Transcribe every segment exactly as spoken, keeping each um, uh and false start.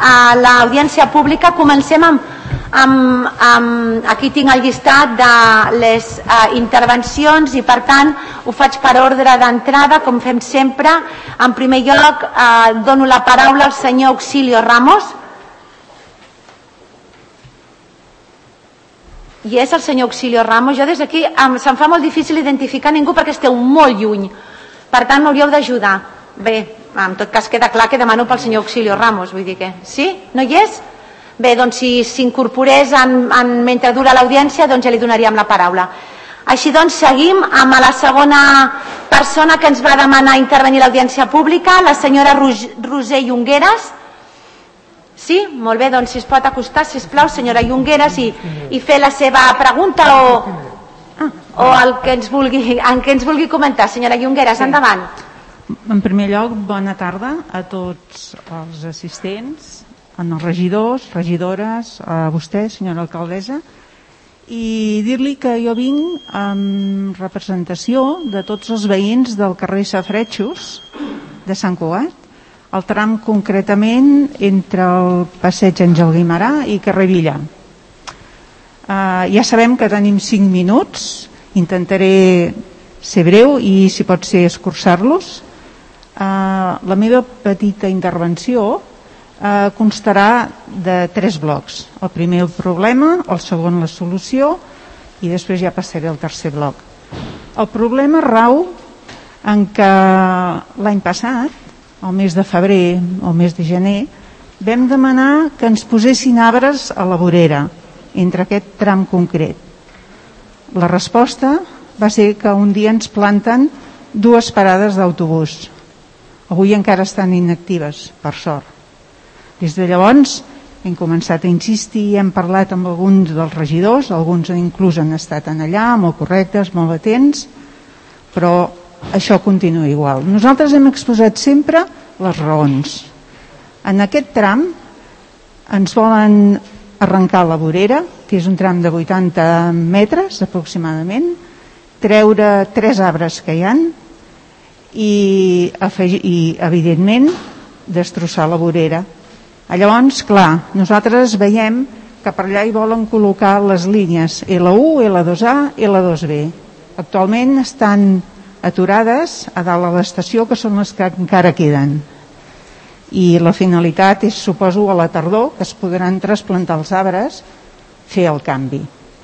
a l'audiència pública. Comencem amb, amb, amb... Aquí tinc el llistat de les uh, intervencions i, per tant, ho faig per ordre d'entrada, com fem sempre. En primer lloc, uh, dono la paraula al senyor Auxilio Ramos. I és el senyor Auxilio Ramos. Jo des d'aquí um, se'm fa molt difícil identificar ningú perquè esteu molt lluny. Per tant, m'hauríeu d'ajudar. Bé, en tot cas queda clar que demano pel senyor Auxilio Ramos, vull dir que... Sí? No hi és? Bé, doncs si s'incorporés en, en, mentre dura l'audiència, doncs ja li donaríem la paraula. Així doncs, seguim amb la segona persona que ens va demanar intervenir a l'audiència pública, la senyora Roser Llongueras. Sí? Molt bé, doncs si es pot acostar, sisplau, senyora Llongueras, i, i fer la seva pregunta o, o el que ens vulgui, en què ens vulgui comentar. Senyora Llongueras, endavant. En primer lloc, bona tarda a tots els assistents, als regidors, regidores, a vostè, senyora alcaldessa, i dir-li que jo vinc en representació de tots els veïns del carrer Safaretjos de Sant Cugat, el tram concretament entre el passeig Àngel Guimerà i carrer Villa. Uh, ja sabem que tenim cinc minuts, intentaré ser breu i, si pot ser, escurçar-los. Uh, la meva petita intervenció uh, constarà de tres blocs. El primer el problema, el segon la solució i després ja passaré al tercer bloc. El problema rau en que l'any passat, el mes de febrer o el mes de gener, vam demanar que ens posessin arbres a la vorera entre aquest tram concret. La resposta va ser que un dia ens planten dues parades d'autobús. Avui encara estan inactives, per sort. Des de llavors hem començat a insistir i hem parlat amb alguns dels regidors, alguns inclús han estat allà, molt correctes, molt atents, però això continua igual. Nosaltres hem exposat sempre les raons. En aquest tram ens volen arrencar la vorera, que és un tram de vuitanta metres aproximadament, treure tres arbres que hi ha i, afegir, i evidentment destrossar la vorera. Llavors, clar, nosaltres veiem que per allà hi volen col·locar les línies L u, L dos A, L dos B. Actualment estan aturades a dalt a l'estació, que són les que encara queden. I la finalitat és, suposo, a la tardor, que es podran trasplantar els arbres, fer el canvi.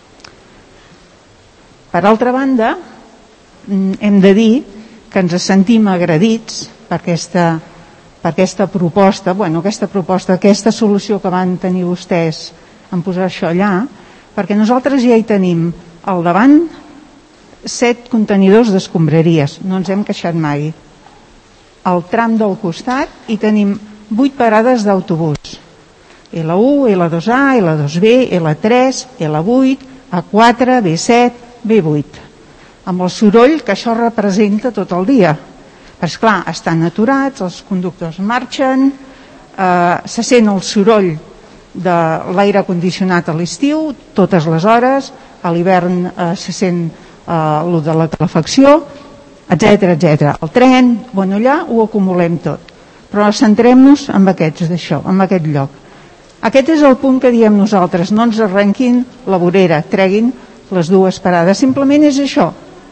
Per altra banda, hem de dir que ens sentim agredits per aquesta, per aquesta proposta, bueno, aquesta proposta, aquesta solució que van tenir vostès en posar això allà, perquè nosaltres ja hi tenim al davant set contenidors d'escombraries, no ens hem queixat mai. Al tram del costat hi tenim vuit parades d'autobús, L u, L dos A, L dos B, L tres, L vuit, A quatre, B set, B vuit, amb el soroll que això representa tot el dia. Però esclar, estan aturats, els conductors marxen, eh, se sent el soroll de l'aire condicionat a l'estiu totes les hores, a l'hivern eh, se sent eh, el de la calefacció, etcètera, etcètera. El tren, bueno, allà ho acumulem tot. Però centrem-nos en aquests d'això, en aquest lloc. Aquest és el punt que diem nosaltres, no ens arrenquin la vorera, treguin les dues parades, simplement és això.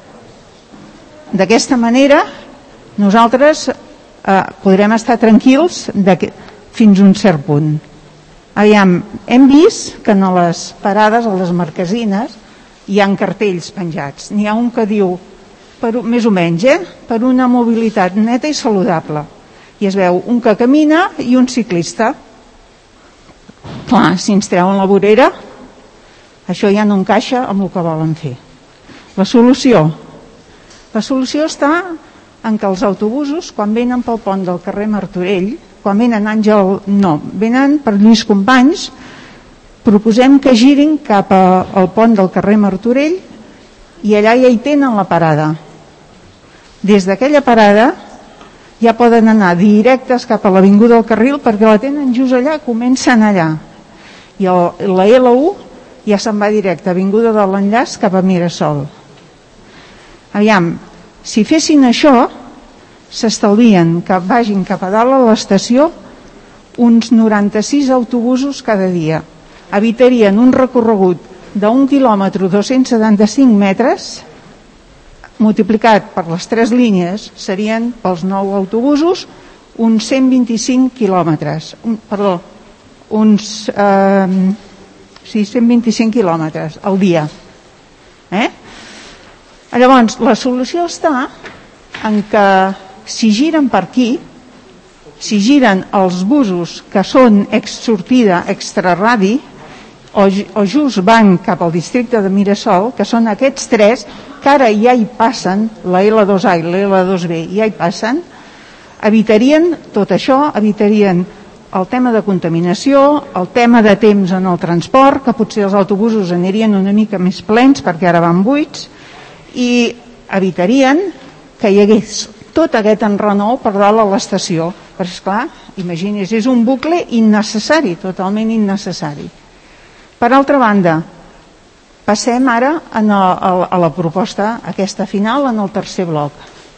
D'aquesta manera nosaltres eh, podrem estar tranquils de que, fins a un cert punt. Aviam, hem vist que en les parades, a les marquesines, hi ha cartells penjats. N'hi ha un que diu, per, més o menys, eh, per una mobilitat neta i saludable. I es veu un que camina i un ciclista. Clar, si ens treuen la vorera, això ja no encaixa amb el que volen fer. La solució. La solució està en que els autobusos, quan venen pel pont del carrer Martorell, quan venen Àngel, no, venen per Lluís Companys, proposem que girin cap al pont del carrer Martorell i allà ja hi tenen la parada. Des d'aquella parada ja poden anar directes cap a l'avinguda del Carril perquè la tenen just allà, comencen allà. I el, la L u ja se'n va directe a avinguda de l'Enllaç cap a Mirasol. Aviam, si fessin això, s'estalvien que vagin cap a dalt a l'estació uns noranta-sis autobusos cada dia. Evitarien un recorregut d'un quilòmetre dos-cents setanta-cinc metres, multiplicat per les tres línies, serien pels nou autobusos uns cent vint-i-cinc quilòmetres. Un, perdó, uns eh, sí, cent vint-i-cinc quilòmetres al dia. Eh? Llavors, la solució està en que si giren per aquí, si giren els busos que són ex-sortida, extraradi, o, o just van cap al districte de Mirasol, que són aquests tres, que ara ja hi passen, la L dos A i la L dos B ja hi passen, evitarien tot això, evitarien el tema de contaminació, el tema de temps en el transport, que potser els autobusos anirien una mica més plens perquè ara van buits, i evitarien que hi hagués tot aquest enrenou per dalt a l'estació. Però esclar, imagini's, és un bucle innecessari, totalment innecessari. Per altra banda, passem ara a la proposta aquesta final en el tercer bloc.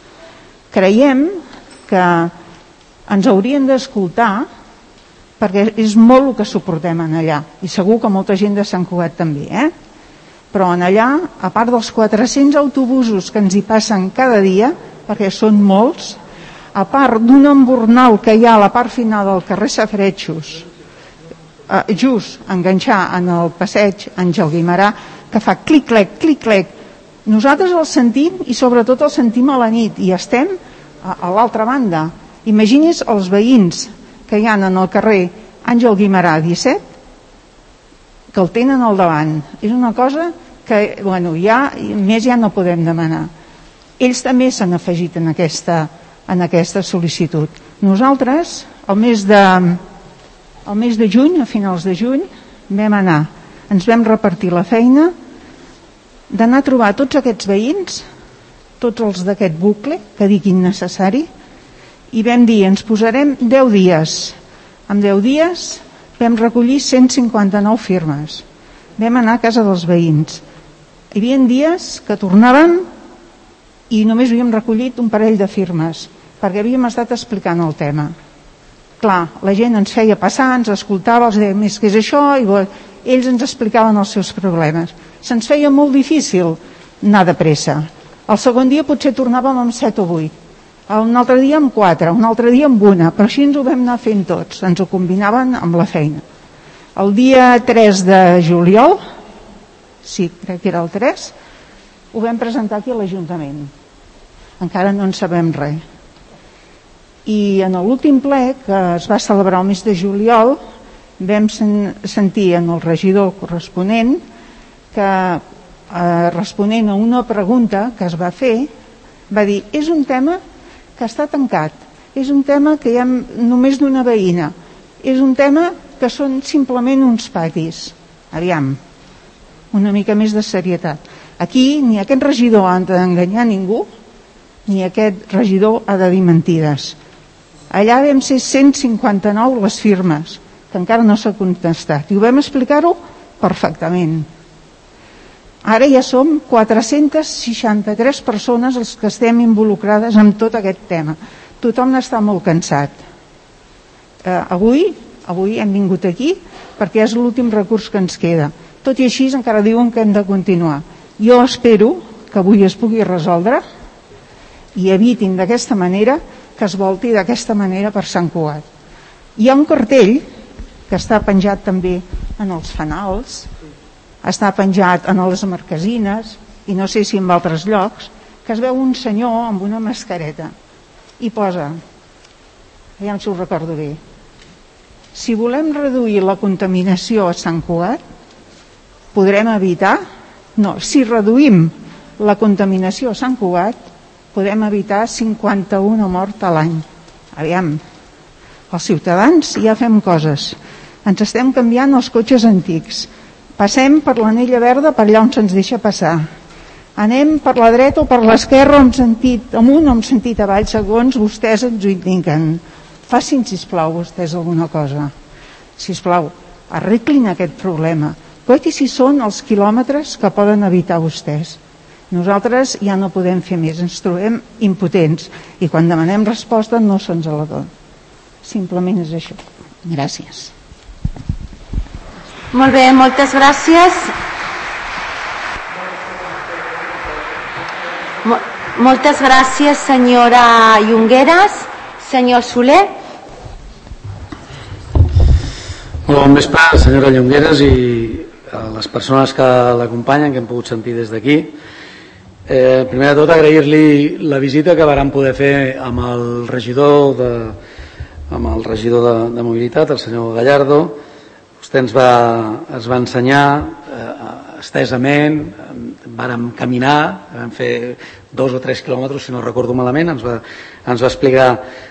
Creiem que ens haurien d'escoltar perquè és molt el que suportem en allà, i segur que molta gent de Sant Cugat també, eh? Però en allà, a part dels quatre-cents autobusos que ens hi passen cada dia, perquè són molts, a part d'un embornal que hi ha a la part final del carrer Safaretjos, eh, just enganxar en el passeig Àngel Guimerà, que fa clic-clec, clic-clec. Nosaltres el sentim i sobretot el sentim a la nit i estem a, a l'altra banda. Imagini's els veïns que hi ha en el carrer Àngel Guimerà disset, que el tenen al davant. És una cosa que, bueno, ja, més ja no podem demanar. Ells també s'han afegit en aquesta, en aquesta sol·licitud. Nosaltres, el mes de, el mes de juny, a finals de juny, vam anar, ens vam repartir la feina d'anar a trobar tots aquests veïns, tots els d'aquest bucle, que diguin necessari, i vam dir, ens posarem deu dies. En deu dies vam recollir cent cinquanta-nou firmes. Vam anar a casa dels veïns. Hi havia dies que tornàvem i només havíem recollit un parell de firmes, perquè havíem estat explicant el tema. Clar, la gent ens feia passar, ens escoltava, els deia, més que és això, i ells ens explicaven els seus problemes. Se'ns feia molt difícil anar de pressa. El segon dia potser tornàvem amb set o vuit, un altre dia amb quatre, un altre dia amb una, però així ens ho vam anar fent tots, ens ho combinaven amb la feina. El dia tres de juliol, sí, crec que era el tres, ho vam presentar aquí a l'Ajuntament. Encara no en sabem res. I en l'últim ple, que es va celebrar el mes de juliol, vam sentir en el regidor corresponent que, eh, responent a una pregunta que es va fer, va dir, és un tema que està tancat, és un tema que hi ha només d'una veïna, és un tema que són simplement uns patis. Aviam, una mica més de serietat. Aquí ni aquest regidor ha d'enganyar ningú, ni aquest regidor ha de dir mentides. Allà vam ser cent cinquanta-nou les firmes, que encara no s'ha contestat, i ho vam explicar-ho perfectament. Ara ja som quatre-centes seixanta-tres persones els que estem involucrades en tot aquest tema. Tothom està molt cansat. Eh, avui, avui hem vingut aquí perquè és l'últim recurs que ens queda. Tot i així encara diuen que hem de continuar. Jo espero que avui es pugui resoldre i evitin d'aquesta manera que es volti d'aquesta manera per Sant Cugat. Hi ha un cartell que està penjat també en els fanals, està penjat en les marquesines i no sé si en altres llocs, que es veu un senyor amb una mascareta i posa, ja si ho recordo bé, si volem reduir la contaminació a Sant Cugat, podrem evitar, no, si reduïm la contaminació a Sant Cugat, podem evitar cinquanta-una morts a l'any. Aviam, els ciutadans ja fem coses, ens estem canviant els cotxes antics, passem per l'anella verda per allà on se'ns deixa passar, anem per la dreta o per l'esquerra amb sentit amunt o amb sentit avall, segons vostès ens ho indiquen. Facin, sisplau, vostès alguna cosa. Sisplau, arreglin aquest problema. Coi si són els quilòmetres que poden evitar vostès. Nosaltres ja no podem fer més, ens trobem impotents i quan demanem resposta no se'ns la donen. Simplement és això. Gràcies. Molt bé, moltes gràcies. Mo moltes gràcies, senyora Llongueras. Senyor Soler. Molt bon vespre, senyora Llongueras i a les persones que l'acompanyen, que hem pogut sentir des d'aquí. Eh, primer de tot, agrair-li la visita que vàrem poder fer amb el regidor de, amb el regidor de, de mobilitat, el senyor Gallardo. Vostè ens va, ens va ensenyar eh, estesament, vàrem caminar, vam fer dos o tres quilòmetres, si no recordo malament, ens va, ens va explicar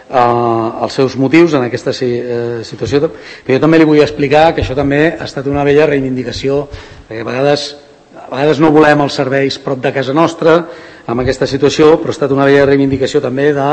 eh, els seus motius en aquesta eh, situació. Però jo també li vull explicar que això també ha estat una bella reivindicació, perquè a vegades, a vegades no volem els serveis prop de casa nostra amb aquesta situació, però ha estat una bella reivindicació també de,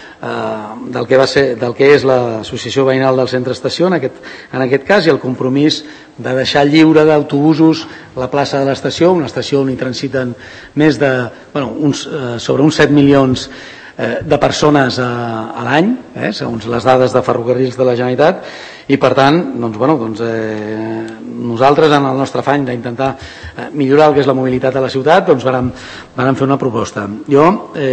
eh, del, que va ser, del que és l'associació veïnal del centre estació en aquest, en aquest cas, i el compromís de deixar lliure d'autobusos la plaça de l'estació, una estació on hi transiten més de, bueno, uns, eh, sobre uns set milions eh, de persones a, a l'any, eh, segons les dades de Ferrocarrils de la Generalitat, i per tant, doncs, bueno, doncs, eh, nosaltres en el nostre afany d'intentar eh, millorar el que és la mobilitat a la ciutat, doncs vàrem, vàrem fer una proposta. Jo,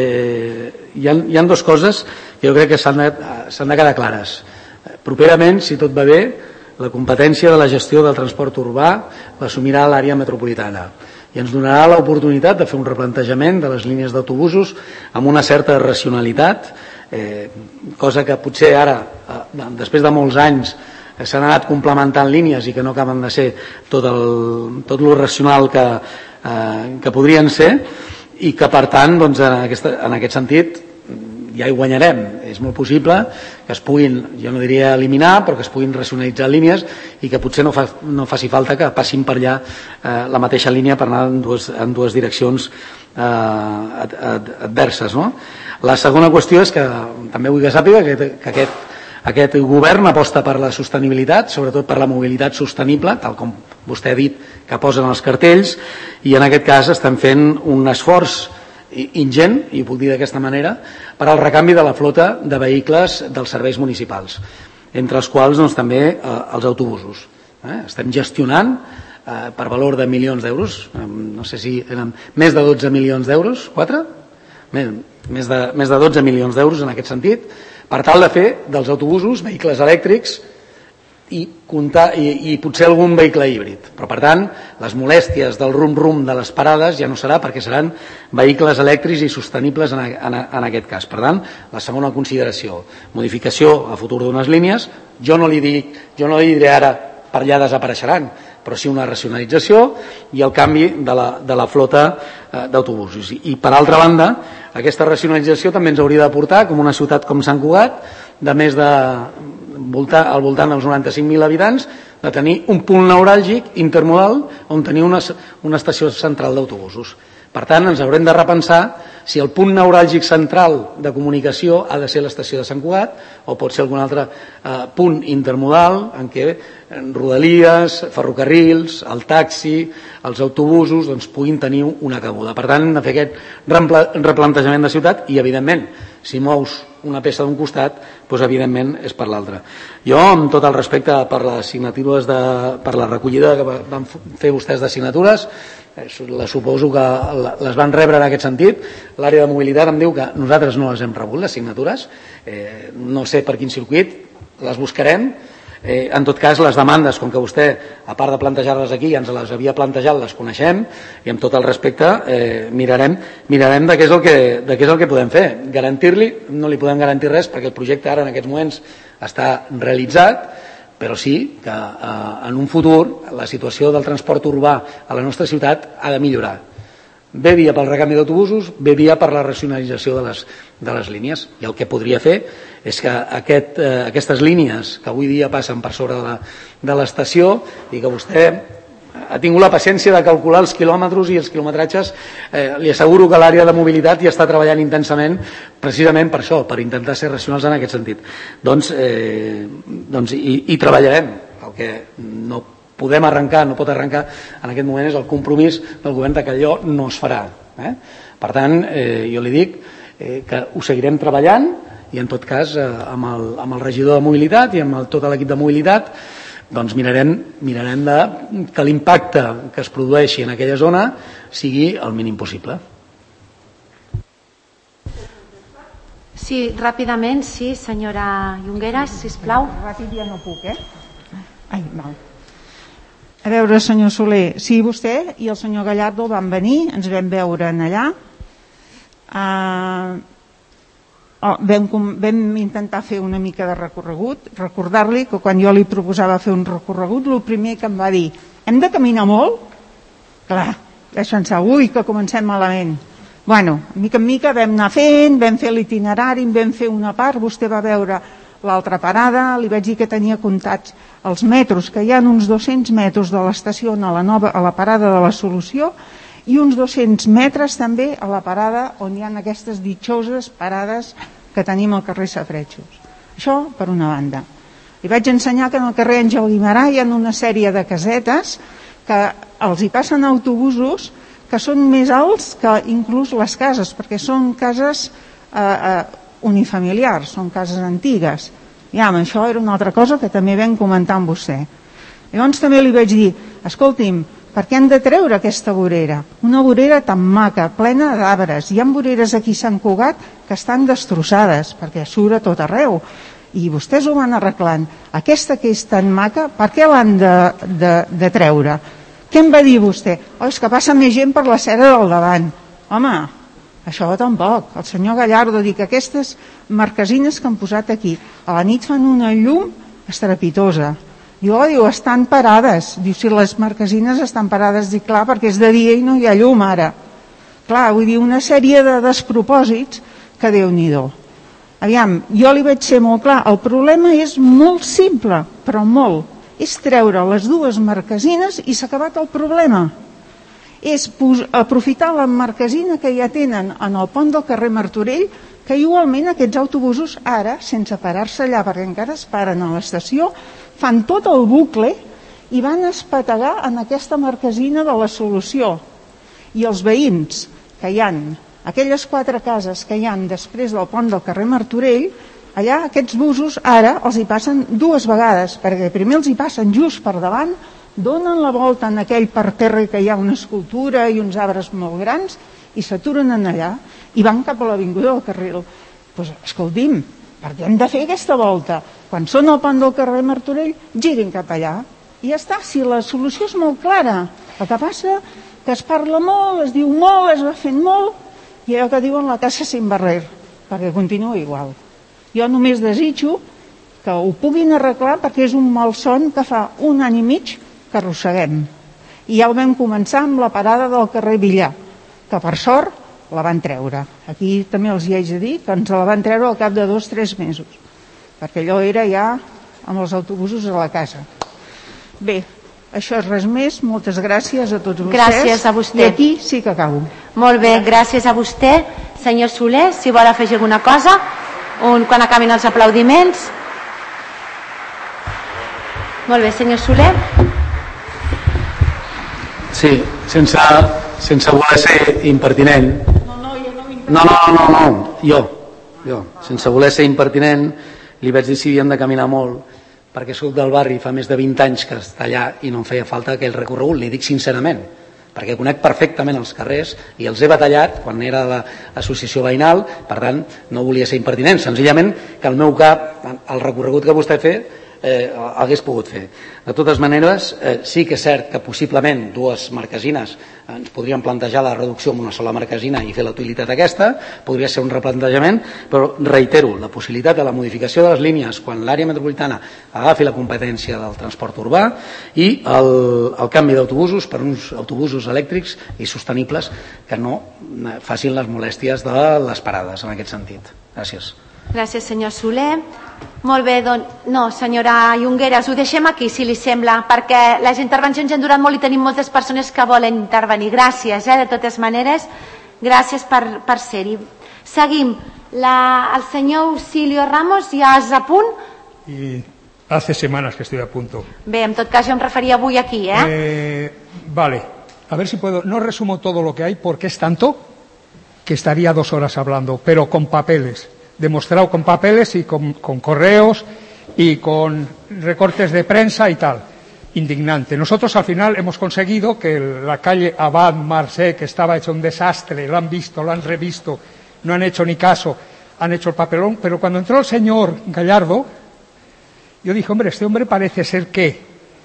eh, hi ha, hi ha dues coses que jo crec que s'han de, s'han de quedar clares. Properament, si tot va bé, la competència de la gestió del transport urbà l'assumirà l'àrea metropolitana i ens donarà l'oportunitat de fer un replantejament de les línies d'autobusos amb una certa racionalitat, eh, cosa que potser ara, eh, després de molts anys, eh, s'han anat complementant línies i que no acaben de ser tot, el, tot lo racional que, eh, que podrien ser, i que per tant, doncs, en, aquesta, en aquest sentit, ja hi guanyarem. És molt possible que es puguin, jo no diria eliminar, però que es puguin racionalitzar línies i que potser no, fa, no faci falta que passin per allà eh, la mateixa línia per anar en dues, en dues direccions eh, ad, ad, adverses. No? La segona qüestió és que també vull que sàpiga que, que aquest, aquest govern aposta per la sostenibilitat, sobretot per la mobilitat sostenible, tal com vostè ha dit que posen els cartells, i en aquest cas estem fent un esforç ingent, i ho puc dir d'aquesta manera, per al recanvi de la flota de vehicles dels serveis municipals, entre els quals doncs, també eh, els autobusos. Eh? Estem gestionant eh, per valor de milions d'euros, eh, no sé si eren més de dotze milions d'euros, quatre? Més, més, de, més de dotze milions d'euros en aquest sentit, per tal de fer dels autobusos vehicles elèctrics i, comptar, i, i potser algun vehicle híbrid. Però, per tant, les molèsties del rum-rum de les parades ja no serà, perquè seran vehicles elèctrics i sostenibles en, en, en aquest cas. Per tant, la segona consideració, modificació a futur d'unes línies, jo no li dic, jo no li diré ara per allà desapareixeran, però sí una racionalització i el canvi de la, de la flota eh, d'autobusos. I, I, per altra banda, aquesta racionalització també ens hauria de portar, com una ciutat com Sant Cugat, de més de voltar, al voltant dels noranta-cinc mil habitants, de tenir un punt neuràlgic intermodal on tenir una, una estació central d'autobusos. Per tant, ens haurem de repensar si el punt neuràlgic central de comunicació ha de ser l'estació de Sant Cugat o pot ser algun altre eh, punt intermodal en què rodalies, ferrocarrils, el taxi, els autobusos doncs, puguin tenir una cabuda. Per tant, hem de fer aquest replantejament de ciutat i, evidentment, si mous una peça d'un costat, doncs, evidentment, és per l'altre. Jo, amb tot el respecte per les signatures, de, per la recollida que van fer vostès de signatures, la suposo que les van rebre en aquest sentit. L'àrea de mobilitat em diu que nosaltres no les hem rebut, les signatures. Eh, no sé per quin circuit, les buscarem. Eh, en tot cas, les demandes, com que vostè, a part de plantejar-les aquí, ja ens les havia plantejat, les coneixem, i amb tot el respecte eh, mirarem, mirarem de què és el que, de què és el que podem fer. Garantir-li, no li podem garantir res, perquè el projecte ara en aquests moments està realitzat, però sí que eh, en un futur la situació del transport urbà a la nostra ciutat ha de millorar. Bé via pel recanvi d'autobusos, bé via per la racionalització de les, de les línies. I el que podria fer és que aquest, eh, aquestes línies que avui dia passen per sobre de l'estació i que vostè ha tingut la paciència de calcular els quilòmetres i els quilometratges, eh, li asseguro que l'àrea de mobilitat hi està treballant intensament precisament per això, per intentar ser racionals en aquest sentit. Doncs, eh, doncs hi, hi treballarem. El que no podem arrencar, no pot arrencar en aquest moment és el compromís del govern que allò no es farà. Eh? Per tant, eh, jo li dic eh, que ho seguirem treballant i en tot cas amb el, amb el regidor de mobilitat i amb el, tot l'equip de mobilitat doncs mirarem, mirarem de, que l'impacte que es produeixi en aquella zona sigui el mínim possible. Sí, ràpidament, sí, senyora Llongueras, sisplau. Ràpid ja no puc, eh? Ai, val. A veure, senyor Soler, sí, vostè i el senyor Gallardo van venir, ens vam veure en allà, uh, oh, vam, vam intentar fer una mica de recorregut, recordar-li que quan jo li proposava fer un recorregut, el primer que em va dir, hem de caminar molt? Clar, vaig pensar, ui, que comencem malament. Bueno, mica en mica vam anar fent, vam fer l'itinerari, vam fer una part, vostè va veure l'altra parada, li vaig dir que tenia comptats els metros, que hi ha uns dos-cents metres de l'estació a la nova, a la parada de la Solució i uns dos-cents metres també a la parada on hi ha aquestes ditxoses parades que tenim al carrer Safaretjos. Això per una banda. Li vaig ensenyar que en el carrer Àngel Guimerà hi ha una sèrie de casetes que els hi passen autobusos que són més alts que inclús les cases, perquè són cases eh, eh, unifamiliars, són cases antigues. Ja, això era una altra cosa que també vam comentar amb vostè. Llavors també li vaig dir, escolti'm, per què hem de treure aquesta vorera? Una vorera tan maca, plena d'arbres. Hi ha voreres aquí a Sant Cugat que estan destrossades, perquè surt a tot arreu. I vostès ho van arreglant. Aquesta que és tan maca, per què l'han de, de, de treure? Què em va dir vostè? Oh, és que passa més gent per la cera del davant. Home, això tampoc. El senyor Gallardo diu que aquestes marquesines que han posat aquí a la nit fan una llum estrepitosa. Diu, oh, diu, estan parades. Diu, si les marquesines estan parades, dic, clar, perquè és de dia i no hi ha llum ara. Clar, vull dir, una sèrie de despropòsits que Déu-n'hi-do. Aviam, jo li vaig ser molt clar. El problema és molt simple, però molt. És treure les dues marquesines i s'ha acabat el problema. És aprofitar la marquesina que ja tenen en el pont del carrer Martorell, que igualment aquests autobusos ara, sense parar-se allà, perquè encara es paren a l'estació, fan tot el bucle i van espetegar en aquesta marquesina de la Solució. I els veïns que hi han, aquelles quatre cases que hi han després del pont del carrer Martorell, allà aquests busos ara els hi passen dues vegades, perquè primer els hi passen just per davant, donen la volta en aquell parterre que hi ha una escultura i uns arbres molt grans i s'aturen en allà i van cap a l'avinguda del Carril. Doncs escolti'm, per què hem de fer aquesta volta? Quan són al pont del carrer Martorell, girin cap allà i ja està. Si la solució és molt clara, el que passa que es parla molt, es diu molt, es va fent molt i allò que diuen la casa sin barrer, perquè continua igual. Jo només desitjo que ho puguin arreglar perquè és un malson que fa un any i mig que arrosseguem. I ja ho vam començar amb la parada del carrer Villar, que per sort la van treure. Aquí també els hi haig de dir que ens la van treure al cap de dos o tres mesos, perquè allò era ja amb els autobusos a la casa. Bé, això és res més. Moltes gràcies a tots vostès. Gràcies a vostè. I aquí sí que acabo. Molt bé, gràcies a vostè. Senyor Soler, si vol afegir alguna cosa, un, quan acabin els aplaudiments. Molt bé, senyor Soler. Sí, sense, sense voler ser impertinent. No, no, jo no No, no, no, no, jo, jo, sense voler ser impertinent, li vaig dir si havíem de caminar molt, perquè soc del barri, fa més de vint anys que està allà i no em feia falta aquell recorregut, li dic sincerament, perquè conec perfectament els carrers i els he batallat quan era a l'associació veïnal, per tant no volia ser impertinent, senzillament que al meu cap el recorregut que vostè ha fet eh, hagués pogut fer. De totes maneres, eh, sí que és cert que possiblement dues marquesines ens podríem plantejar la reducció amb una sola marquesina i fer la utilitat aquesta, podria ser un replantejament, però reitero, la possibilitat de la modificació de les línies quan l'àrea metropolitana agafi la competència del transport urbà i el, el canvi d'autobusos per uns autobusos elèctrics i sostenibles que no facin les molèsties de les parades en aquest sentit. Gràcies. Gràcies, senyor Soler. Molt bé, doncs, no, senyora Llongueras, ho deixem aquí, si li sembla, perquè les intervencions han durat molt i tenim moltes persones que volen intervenir. Gràcies, eh, de totes maneres, gràcies per, per ser-hi. Seguim. La, el senyor Auxilio Ramos ja és a punt? Y hace semanas que estoy a punto. Bé, en tot cas jo em referia avui aquí, eh? eh vale, a ver si puedo, no resumo todo lo que hay porque es tanto que estaría dos horas hablando, pero con papeles. demostrado con papeles y con, con correos y con recortes de prensa y tal. Indignante. Nosotros al final hemos conseguido que la calle Abad Marseille, que estaba hecho un desastre, lo han visto, lo han revisto, no han hecho ni caso, han hecho el papelón, pero cuando entró el señor Gallardo, yo dije, hombre, este hombre parece ser que...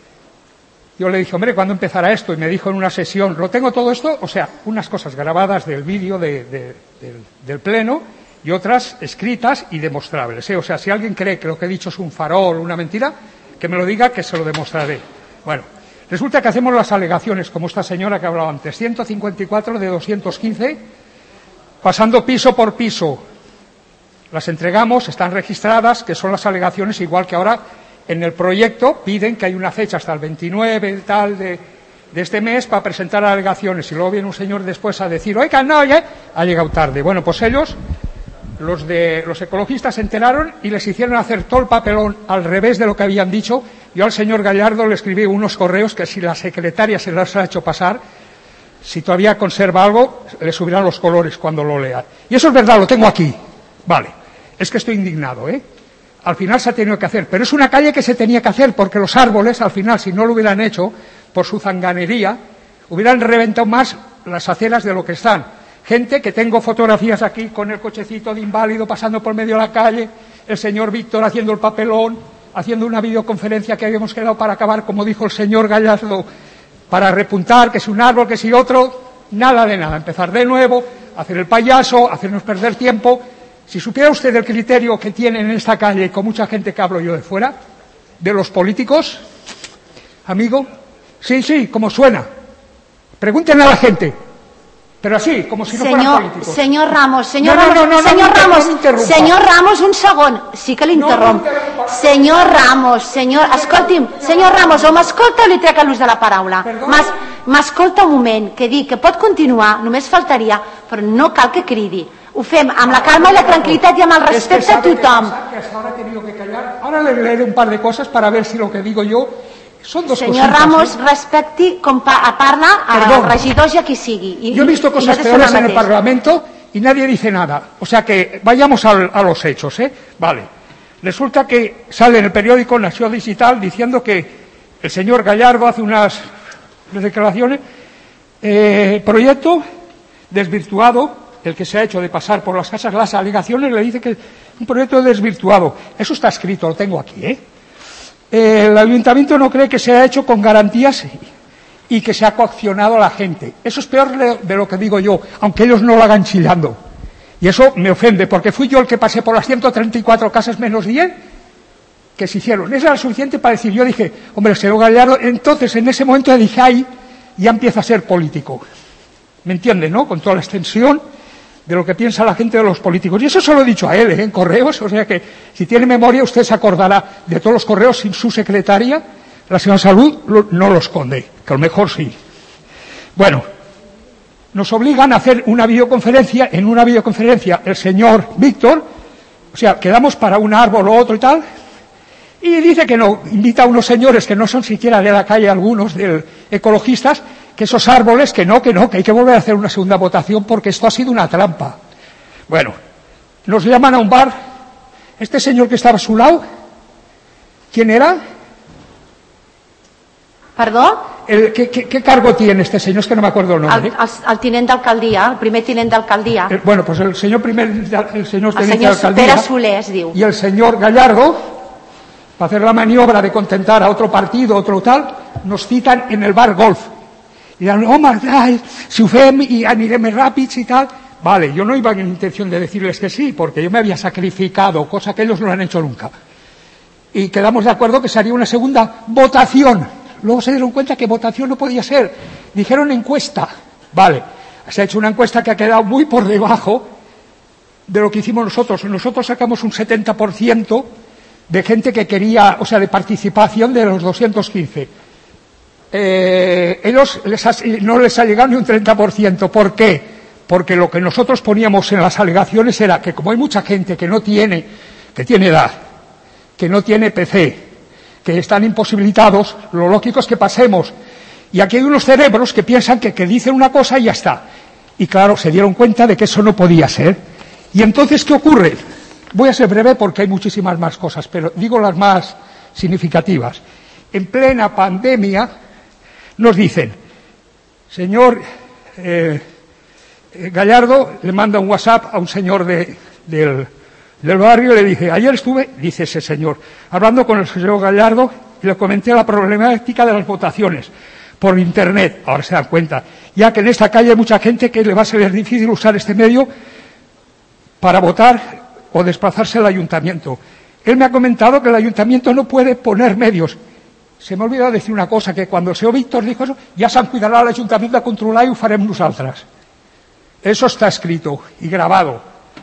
Yo le dije, hombre, ¿cuándo empezará esto? Y me dijo en una sesión, ¿lo tengo todo esto? O sea, unas cosas grabadas del vídeo de, de, del, del pleno y otras escritas y demostrables, ¿eh? O sea, si alguien cree que lo que he dicho es un farol, una mentira, que me lo diga, que se lo demostraré. Bueno, resulta que hacemos las alegaciones, como esta señora que ha hablado antes, ciento cincuenta y cuatro de doscientos quince, pasando piso por piso. Las entregamos, están registradas, que son las alegaciones, igual que ahora en el proyecto piden que hay una fecha hasta el veintinueve tal de, de este mes para presentar alegaciones, y luego viene un señor después a decir, oiga, no, ya ha llegado tarde. Bueno, pues ellos, los de los ecologistas, se enteraron y les hicieron hacer todo el papelón al revés de lo que habían dicho. Yo al señor Gallardo le escribí unos correos que si la secretaria se los ha hecho pasar, si todavía conserva algo, le subirán los colores cuando lo lea. Y eso es verdad, lo tengo aquí. Vale, es que estoy indignado, ¿eh? Al final se ha tenido que hacer, pero es una calle que se tenía que hacer, porque los árboles, al final, si no lo hubieran hecho, por su zanganería, hubieran reventado más las aceras de lo que están. Gente que tengo fotografías aquí con el cochecito de inválido pasando por medio de la calle, el señor Víctor haciendo el papelón, haciendo una videoconferencia que habíamos quedado para acabar, como dijo el señor Gallardo, para repuntar, que es un árbol, que si otro, nada de nada, empezar de nuevo, hacer el payaso, hacernos perder tiempo. Si supiera usted el criterio que tienen en esta calle, con mucha gente que hablo yo de fuera, de los políticos, amigo, sí, sí, como suena. Pregúntenle a la gente, pero así, como si no señor, fueran políticos. Senyor Ramos, senyor no, no, Ramos, no, no, senyor no, Ramos, no interrumpa. senyor Ramos, un segon, sí que l'interromp. No, no, no, senyor Ramos, senyor, escolti'm, senyor Ramos, o m'escolta o li trec l'ús de la paraula? M'escolta un moment, que dic que pot continuar, només faltaria, però no cal que cridi. Ho fem amb la calma i la tranquil·litat i amb el respecte a tothom. Ahora le leeré un par de cosas para ver si lo que digo yo son dos cosas. Senyor Ramos, ¿eh? Respecti com pa parla als regidors i a qui sigui. I, yo he visto cosas peores en el Parlamento y nadie dice nada. O sea que vayamos al, a los hechos, ¿eh? Vale. Resulta que sale en el periódico Nación Digital diciendo que el señor Gallardo hace unas declaraciones, eh, proyecto desvirtuado, el que se ha hecho de pasar por las casas, las alegaciones, le dice que es un proyecto desvirtuado. Eso está escrito, lo tengo aquí, ¿eh? El ayuntamiento no cree que se ha hecho con garantías y que se ha coaccionado a la gente. Eso es peor de lo que digo yo, aunque ellos no lo hagan chillando. Y eso me ofende, porque fui yo el que pasé por las ciento treinta y cuatro casas menos diez que se hicieron. Eso era suficiente para decir, yo dije, hombre, el señor Gallardo, entonces en ese momento dije, ahí ya empieza a ser político. ¿Me entiende, no? Con toda la extensión de lo que piensa la gente de los políticos. Y eso se lo he dicho a él, ¿eh? En correos, o sea que si tiene memoria usted se acordará de todos los correos sin su secretaria, la señora Salud lo, no lo esconde, que a lo mejor sí. Bueno, nos obligan a hacer una videoconferencia, en una videoconferencia el señor Víctor, o sea, quedamos para un árbol o otro y tal, y dice que no, invita a unos señores que no son siquiera de la calle, algunos de ecologistas, que esos árboles, que no, que no, que hay que volver a hacer una segunda votación porque esto ha sido una trampa. Bueno, nos llaman a un bar, este señor que estaba a su lado, ¿quién era? Perdó? El, ¿qué, qué, ¿Qué cargo tiene este señor? Es que no me acuerdo el nombre. El, el, el tinent d'alcaldia, el primer tinent d'alcaldia. Eh, bueno, pues el señor primer, el señor el tinent d'alcaldia. Pere Soler es diu. Y el señor Gallardo, para hacer la maniobra de contentar a otro partido, otro tal, nos citan en el bar Golf. I diran, home, ai, si ho fem i anirem més ràpids y tal. Vale, yo no iba con intención de decirles que sí, porque yo me había sacrificado, cosa que ellos no han hecho nunca. Y quedamos de acuerdo que se haría una segunda votación. Luego se dieron cuenta que votación no podía ser. Dijeron encuesta. Vale, se ha hecho una encuesta que ha quedado muy por debajo de lo que hicimos nosotros. Nosotros sacamos un setenta por ciento de gente que quería, o sea, de participación de los doscientos quince. Eh, ellos les ha, no les ha llegado ni un treinta por ciento. ¿Por qué? Porque lo que nosotros poníamos en las alegaciones era que como hay mucha gente que no tiene, que tiene edad, que no tiene P C, que están imposibilitados, lo lógico es que pasemos. Y aquí hay unos cerebros que piensan que, que dicen una cosa y ya está. Y claro, se dieron cuenta de que eso no podía ser. Y entonces, ¿qué ocurre? Voy a ser breve porque hay muchísimas más cosas, pero digo las más significativas. En plena pandemia nos dicen, señor eh, Gallardo le manda un WhatsApp a un señor de, del, del barrio y le dice, ayer estuve, dice ese señor, hablando con el señor Gallardo y le comenté la problemática de las votaciones por internet. Ahora se dan cuenta, ya que en esta calle hay mucha gente que le va a ser difícil usar este medio para votar o desplazarse al ayuntamiento. Él me ha comentado que el ayuntamiento no puede poner medios. Se me ha olvidado decir una cosa, que cuando el señor Víctor dijo eso, ja se'n cuidarà l'Ajuntament de controlar i ho farem nosaltres. Eso está escrito y grabado.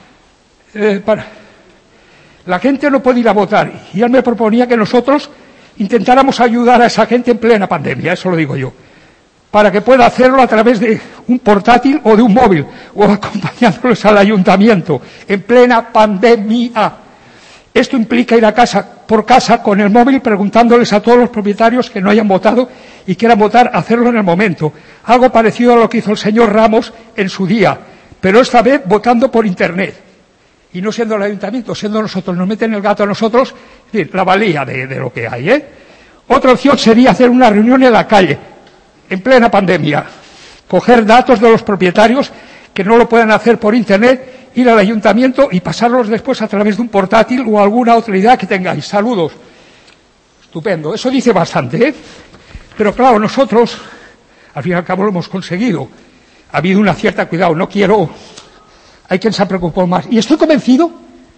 Eh, para... La gente no puede ir a votar y él me proponía que nosotros intentáramos ayudar a esa gente en plena pandemia, eso lo digo yo, para que pueda hacerlo a través de un portátil o de un móvil, o acompañándoles al ayuntamiento, en plena pandemia. Esto implica ir a casa por casa con el móvil preguntándoles a todos los propietarios que no hayan votado y quieran votar, hacerlo en el momento. Algo parecido a lo que hizo el señor Ramos en su día, pero esta vez votando por internet. Y no siendo el ayuntamiento, siendo nosotros, nos meten el gato a nosotros, es decir, la valía de, de lo que hay, ¿eh? Otra opción sería hacer una reunión en la calle, en plena pandemia, coger datos de los propietarios que no lo puedan hacer por internet, ir al ayuntamiento y pasarlos después a través de un portátil o alguna otra idea que tengáis. Saludos. Estupendo. Eso dice bastante, ¿eh? Pero claro, nosotros, al fin y al cabo, lo hemos conseguido. Ha habido una cierta cuidado. No quiero... Hay quien se ha preocupado más. Y estoy convencido,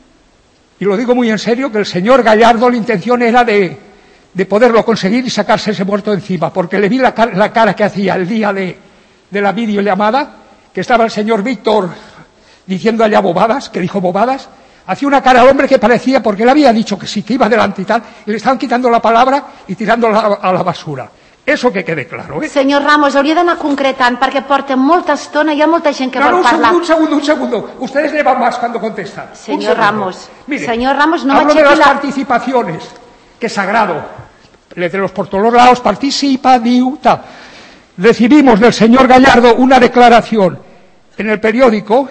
y lo digo muy en serio, que el señor Gallardo la intención era de, de poderlo conseguir y sacarse ese muerto encima, porque le vi la, car la cara que hacía el día de, de la videollamada, que estaba el señor Víctor diciendo allá bobadas, que dijo bobadas, hacía una cara al hombre que parecía, porque él había dicho que sí, que iba adelante y tal, y le estaban quitando la palabra y tirándola a la basura. Eso que quede claro, ¿eh? Senyor Ramos, hauria d'anar concretant, perquè porta molta estona, hi ha molta gent que no, vol no, parlar. Un segundo, un segundo, un segundo. Ustedes le van más cuando contestan. Señor Ramos, Mire, señor Ramos, no hablo de las la... participaciones, que es sagrado. De los por todos lados, participa, diu, tal. Recibimos del señor Gallardo una declaración en el periódico,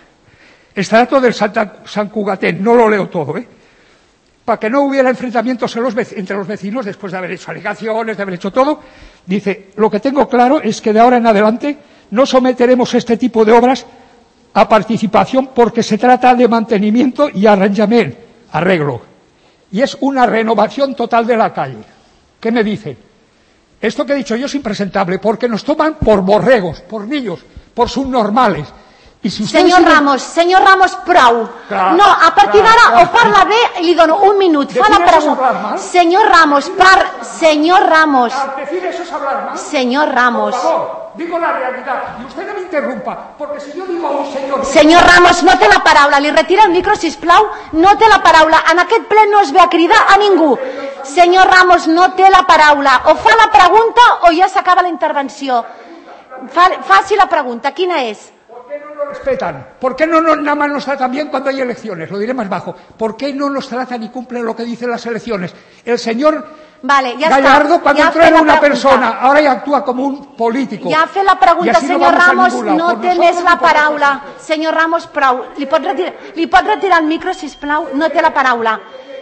extracto del Santa, San Cugatén, no lo leo todo, ¿eh? Para que no hubiera enfrentamientos en los, entre los vecinos después de haber hecho alegaciones, de haber hecho todo, dice, lo que tengo claro es que de ahora en adelante no someteremos este tipo de obras a participación porque se trata de mantenimiento y arranjamiento, arreglo. Y es una renovación total de la calle. ¿Qué me dicen? Esto que he dicho yo es impresentable porque nos toman por borregos, por niños, por subnormales. I si senyor siguen... Ramos, senyor Ramos, prou. Clar, no, a partir d'ara o parla bé i li dono un minut. ¿Decir Fa la eso es pregunta. hablar mal? Senyor Ramos, par... Senyor Ramos. Decir eso es hablar mal. Senyor Ramos. Por favor, digo la realidad. Y usted no me interrumpa, porque si yo digo a un señor... Senyor Ramos, no té la paraula. Li retira el micro, sisplau. No té la paraula. En aquest ple no es ve a cridar a ningú. Senyor Ramos, no té la paraula. O fa la pregunta o ja s'acaba la intervenció. Fa, faci la pregunta. Quina és? ¿Por qué no nos respetan? ¿Por qué no nos, nada más nos tratan bien cuando hay elecciones? Lo diré más bajo. ¿Por qué no nos tratan y cumplen lo que dicen las elecciones? El señor vale, ja Gallardo, està. cuando ja entra en una pregunta. persona, ahora ya actúa como un político. Ja ha fet la pregunta, senyor no Ramos, no no té més la paraula. Senyor Ramos, prou. Li pot, retirar, li pot retirar el micro, sisplau? No té la paraula.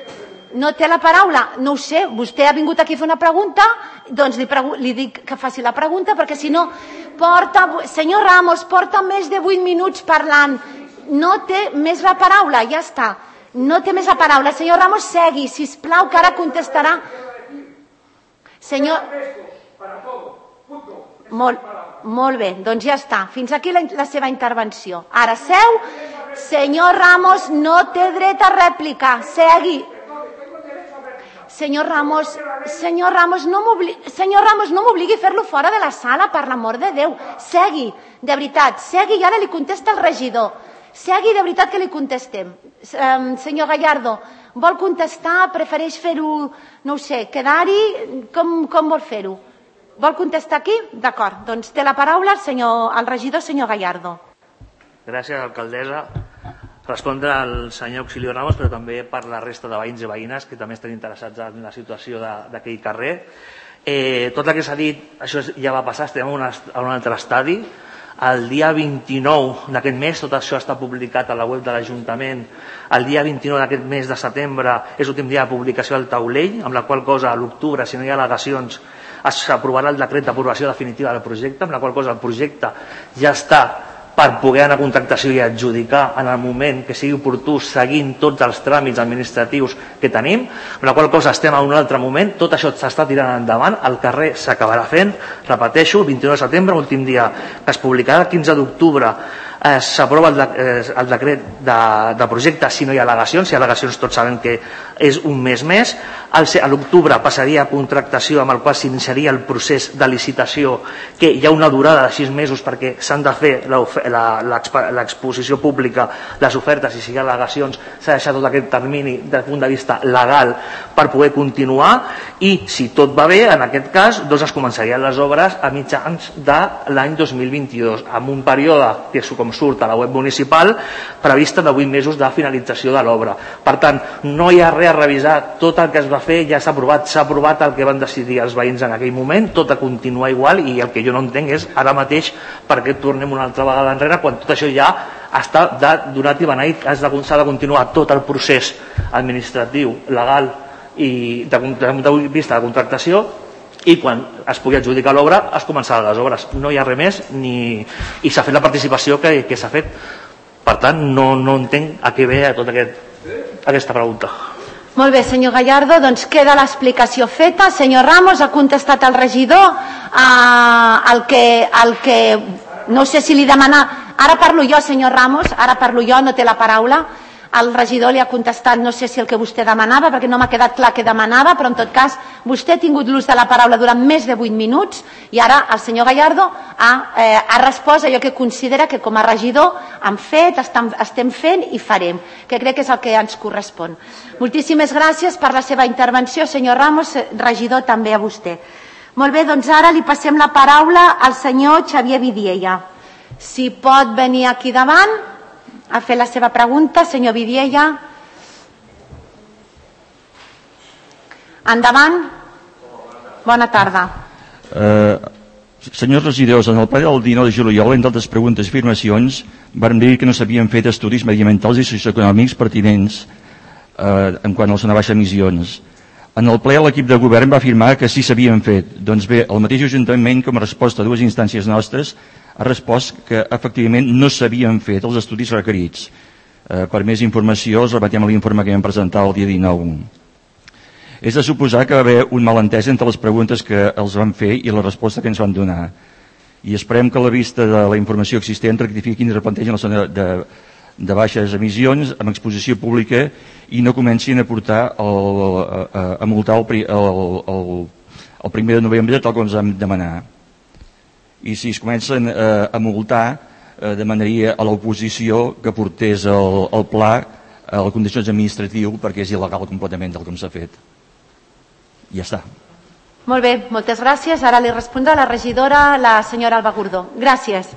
No té la paraula? No ho sé. Vostè ha vingut aquí a fer una pregunta, doncs li, li dic que faci la pregunta, perquè si no, porta, senyor Ramos, porta més de vuit minuts parlant. No té més la paraula, ja està. No té més la paraula. Senyor Ramos, segui, sisplau, que ara contestarà. Senyor... Molt, molt bé, doncs ja està. Fins aquí la, la seva intervenció. Ara seu. Senyor Ramos, no té dret a rèplica. Segui. Senyor Ramos, senyor Ramos, no m'obligui senyor Ramos, no m'obligui a fer-lo fora de la sala, per l'amor de Déu. Segui, de veritat, segui i ara li contesta el regidor. Segui, de veritat que li contestem. Um, senyor Gallardo, vol contestar, prefereix fer-ho, no ho sé, quedar-hi, com, com vol fer-ho? Vol contestar aquí? D'acord, doncs té la paraula el, senyor, el regidor, senyor Gallardo. Gràcies, alcaldessa. Respondre al senyor Auxilio Ramos, però també per la resta de veïns i veïnes que també estan interessats en la situació d'aquell carrer. Eh, tot el que s'ha dit, això ja va passar, estem en un, en un altre estadi. el dia vint-i-nou d'aquest mes, tot això està publicat a la web de l'Ajuntament, el dia vint-i-nou d'aquest mes de setembre és l'últim dia de publicació del taulell, amb la qual cosa a l'octubre, si no hi ha al·legacions, s'aprovarà el decret d'aprovació definitiva del projecte, amb la qual cosa el projecte ja està per poder anar a contractació i adjudicar en el moment que sigui oportú, seguint tots els tràmits administratius que tenim, amb la qual cosa estem en un altre moment, tot això s'està tirant endavant, el carrer s'acabarà fent, repeteixo, el vint-i-nou de setembre, últim dia que es publicarà, el quinze d'octubre eh, s'aprova el, de, eh, el decret de, de projecte si no hi ha al·legacions, si hi ha al·legacions tots sabem que és un mes més, a l'octubre passaria a contractació amb el qual s'iniciaria el procés de licitació, que hi ha una durada de sis mesos perquè s'han de fer l'exposició pública, les ofertes i si hi ha al·legacions s'ha deixat tot aquest termini des del punt de vista legal per poder continuar i si tot va bé, en aquest cas doncs es començarien les obres a mitjans de l'any dos mil vint-i-dos amb un període, que és com surt a la web municipal, prevista de vuit mesos de finalització de l'obra. Per tant, no hi ha res a revisar, tot el que es va fer ja s'ha aprovat, s'ha aprovat el que van decidir els veïns en aquell moment, tot a continuar igual i el que jo no entenc és ara mateix per què tornem una altra vegada enrere quan tot això ja està donat i beneït, s'ha de continuar tot el procés administratiu, legal i des del punt de vista de contractació i quan es pugui adjudicar l'obra es començaran les obres, no hi ha res més ni... i s'ha fet la participació que, que s'ha fet, per tant no, no entenc a què ve tota aquest, aquesta pregunta. Molt bé, senyor Gallardo, doncs queda l'explicació feta. Senyor Ramos, ha contestat el regidor eh, el, que, el que no sé si li demana, ara parlo jo senyor Ramos, ara parlo jo, no té la paraula. El regidor li ha contestat, no sé si el que vostè demanava, perquè no m'ha quedat clar què demanava, però en tot cas vostè ha tingut l'ús de la paraula durant més de vuit minuts i ara el senyor Gallardo ha, eh, ha respost allò que considera que com a regidor han fet, estem, estem fent i farem, que crec que és el que ens correspon. Moltíssimes gràcies per la seva intervenció, senyor Ramos, regidor també a vostè. Molt bé, doncs ara li passem la paraula al senyor Xavier Vidiella. Si pot venir aquí davant a fer la seva pregunta, senyor Vidiella. Endavant. Bona tarda. Eh, senyors regidors, en el ple del dinou de juliol, entre altres preguntes i afirmacions, vam dir que no s'havien fet estudis mediambientals i socioeconòmics pertinents eh, en quant a les baixes emissions. En el ple, l'equip de govern va afirmar que sí s'havien fet. Doncs bé, el mateix Ajuntament, com a resposta a dues instàncies nostres, ha respost que efectivament no s'havien fet els estudis requerits. Eh, per més informació, els rebatem a l'informe que vam presentar el dia dinou. És de suposar que va haver un malentès entre les preguntes que els van fer i la resposta que ens van donar. I esperem que a la vista de la informació existent rectifiquin i replantegen la zona de, de baixes emissions amb exposició pública i no comencin a portar el, a, a multar el, el, el, el primer de novembre tal com ens vam demanar. I si es comencen eh, a multar, eh, demanaria a l'oposició que portés el, el pla a les condicions administratives perquè és il·legal completament del com s'ha fet. I ja està. Molt bé, moltes gràcies. Ara li respondrà la regidora, la senyora Alba Gordó. Gràcies.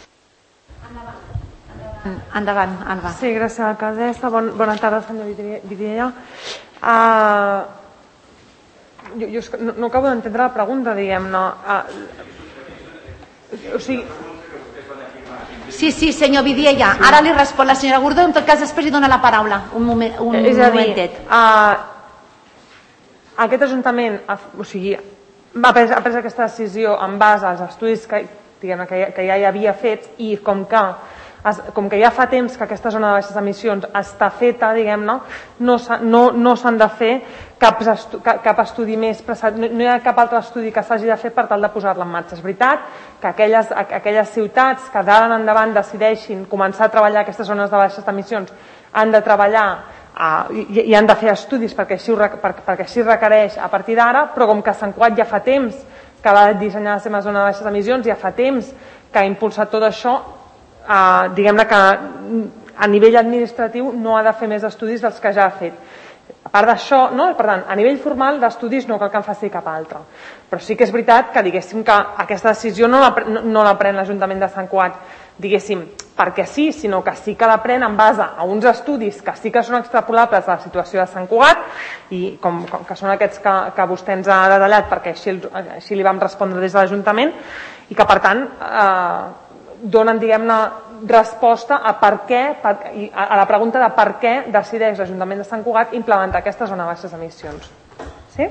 Endavant, endavant, Alba. Sí, gràcies, alcaldessa. Bon, bona tarda, senyor Vidiella. Uh, jo, jo no, no acabo d'entendre la pregunta, diguem-ne. Uh, O sigui... Sí, sí, senyor Vidiella, ara li respon la senyora Gordó, en tot cas després li dona la paraula un, moment, un és a dir, momentet. Uh, aquest Ajuntament o sigui, ha pres, ha pres aquesta decisió en base als estudis que, diguem, que, ja, que ja hi havia fet i com que, es, com que ja fa temps que aquesta zona de baixes emissions està feta, diguem-ne, no, no, no s'han de fer cap, estu, cap, cap estudi més, no, no hi ha cap altre estudi que s'hagi de fer per tal de posar-la en marxa. És veritat que aquelles, aquelles ciutats que d'ara en endavant decideixin començar a treballar aquestes zones de baixes emissions han de treballar uh, i, i han de fer estudis perquè així, ho, per, perquè així requereix a partir d'ara, però com que Sant Cugat ja fa temps que va dissenyar la seva zona de baixes emissions, ja fa temps que ha impulsat tot això, uh, diguem-ne que a nivell administratiu no ha de fer més estudis dels que ja ha fet. A part d'això, no? Per tant, a nivell formal d'estudis no cal que en faci cap altre. Però sí que és veritat que diguéssim que aquesta decisió no la, no, no la pren l'Ajuntament de Sant Cugat, diguéssim, perquè sí, sinó que sí que la pren en base a uns estudis que sí que són extrapolables a la situació de Sant Cugat i com, com que són aquests que, que vostè ens ha detallat perquè així, així li vam respondre des de l'Ajuntament i que per tant eh, donen, diguem-ne, resposta a per què, a la pregunta de per què decideix l'Ajuntament de Sant Cugat implementar aquesta zona de baixes emissions. Sí?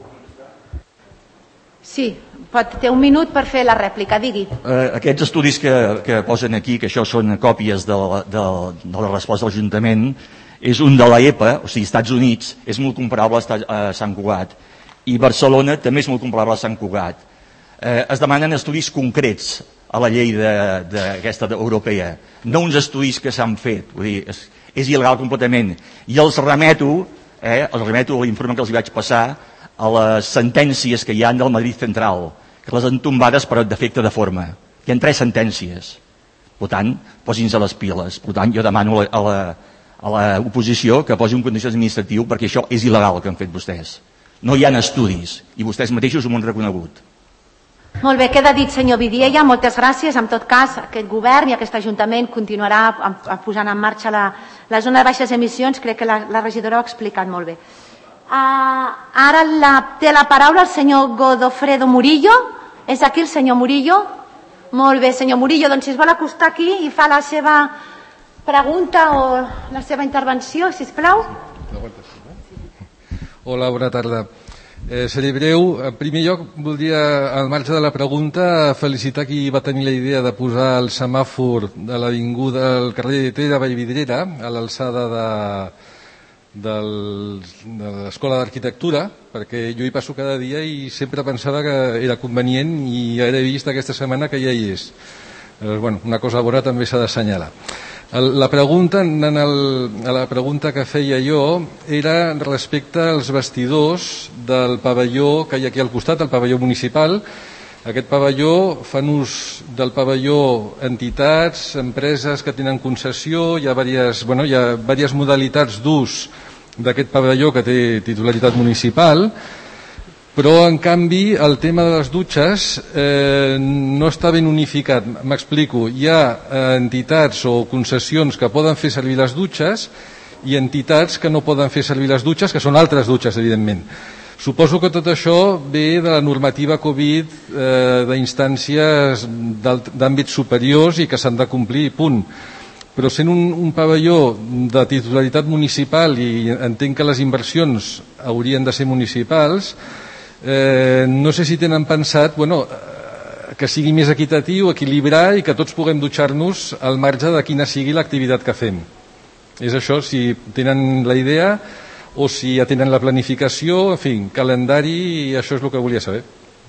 Sí, pot, té un minut per fer la rèplica, digui. Eh, aquests estudis que, que posen aquí, que això són còpies de la, de, de la resposta de l'Ajuntament, és un de l'E P A, o sigui, Estats Units, és molt comparable a Sant Cugat, i Barcelona també és molt comparable a Sant Cugat. Eh, es demanen estudis concrets a la llei d'aquesta europea, no uns estudis que s'han fet, vull dir, és, és il·legal completament. I els remeto, eh, els remeto a l'informe que els hi vaig passar, a les sentències que hi ha del Madrid Central, que les han tombades per defecte de forma. Hi ha tres sentències. Per tant, posin-se les piles. Per tant, jo demano a la, a l'oposició que posi un condició administratiu perquè això és il·legal el que han fet vostès. No hi ha estudis i vostès mateixos ho han reconegut. Molt bé, queda dit, senyor Vidiella, moltes gràcies. En tot cas, aquest govern i aquest Ajuntament continuarà posant en marxa la, la zona de baixes emissions. Crec que la, la regidora ho ha explicat molt bé. Uh, ara la, té la paraula el senyor Godofredo Murillo. És aquí el senyor Murillo? Molt bé, senyor Murillo, doncs si es vol acostar aquí i fa la seva pregunta o la seva intervenció, sisplau. Hola, bona tarda. Eh, seré breu. En primer lloc, voldria, al marge de la pregunta, felicitar qui va tenir la idea de posar el semàfor de l'avinguda al carrer de T de Vallvidrera, a l'alçada de, del, de l'Escola d'Arquitectura, perquè jo hi passo cada dia i sempre pensava que era convenient i ara he vist aquesta setmana que ja hi és. Eh, bueno, una cosa bona també s'ha d'assenyalar. La pregunta, en el, la pregunta que feia jo era respecte als vestidors del pavelló que hi ha aquí al costat, el pavelló municipal. Aquest pavelló fan ús del pavelló entitats, empreses que tenen concessió, hi ha diverses, bueno, hi ha diverses modalitats d'ús d'aquest pavelló que té titularitat municipal, però en canvi el tema de les dutxes eh, no està ben unificat. M'explico, hi ha eh, entitats o concessions que poden fer servir les dutxes i entitats que no poden fer servir les dutxes, que són altres dutxes, evidentment. Suposo que tot això ve de la normativa Covid eh, d'instàncies d'àmbits superiors i que s'han de complir, punt. Però sent un, un pavelló de titularitat municipal i entenc que les inversions haurien de ser municipals, Eh, no sé si tenen pensat bueno, que sigui més equitatiu, equilibrar i que tots puguem dutxar-nos al marge de quina sigui l'activitat que fem. És això, si tenen la idea o si ja tenen la planificació, en fi, calendari, i això és el que volia saber.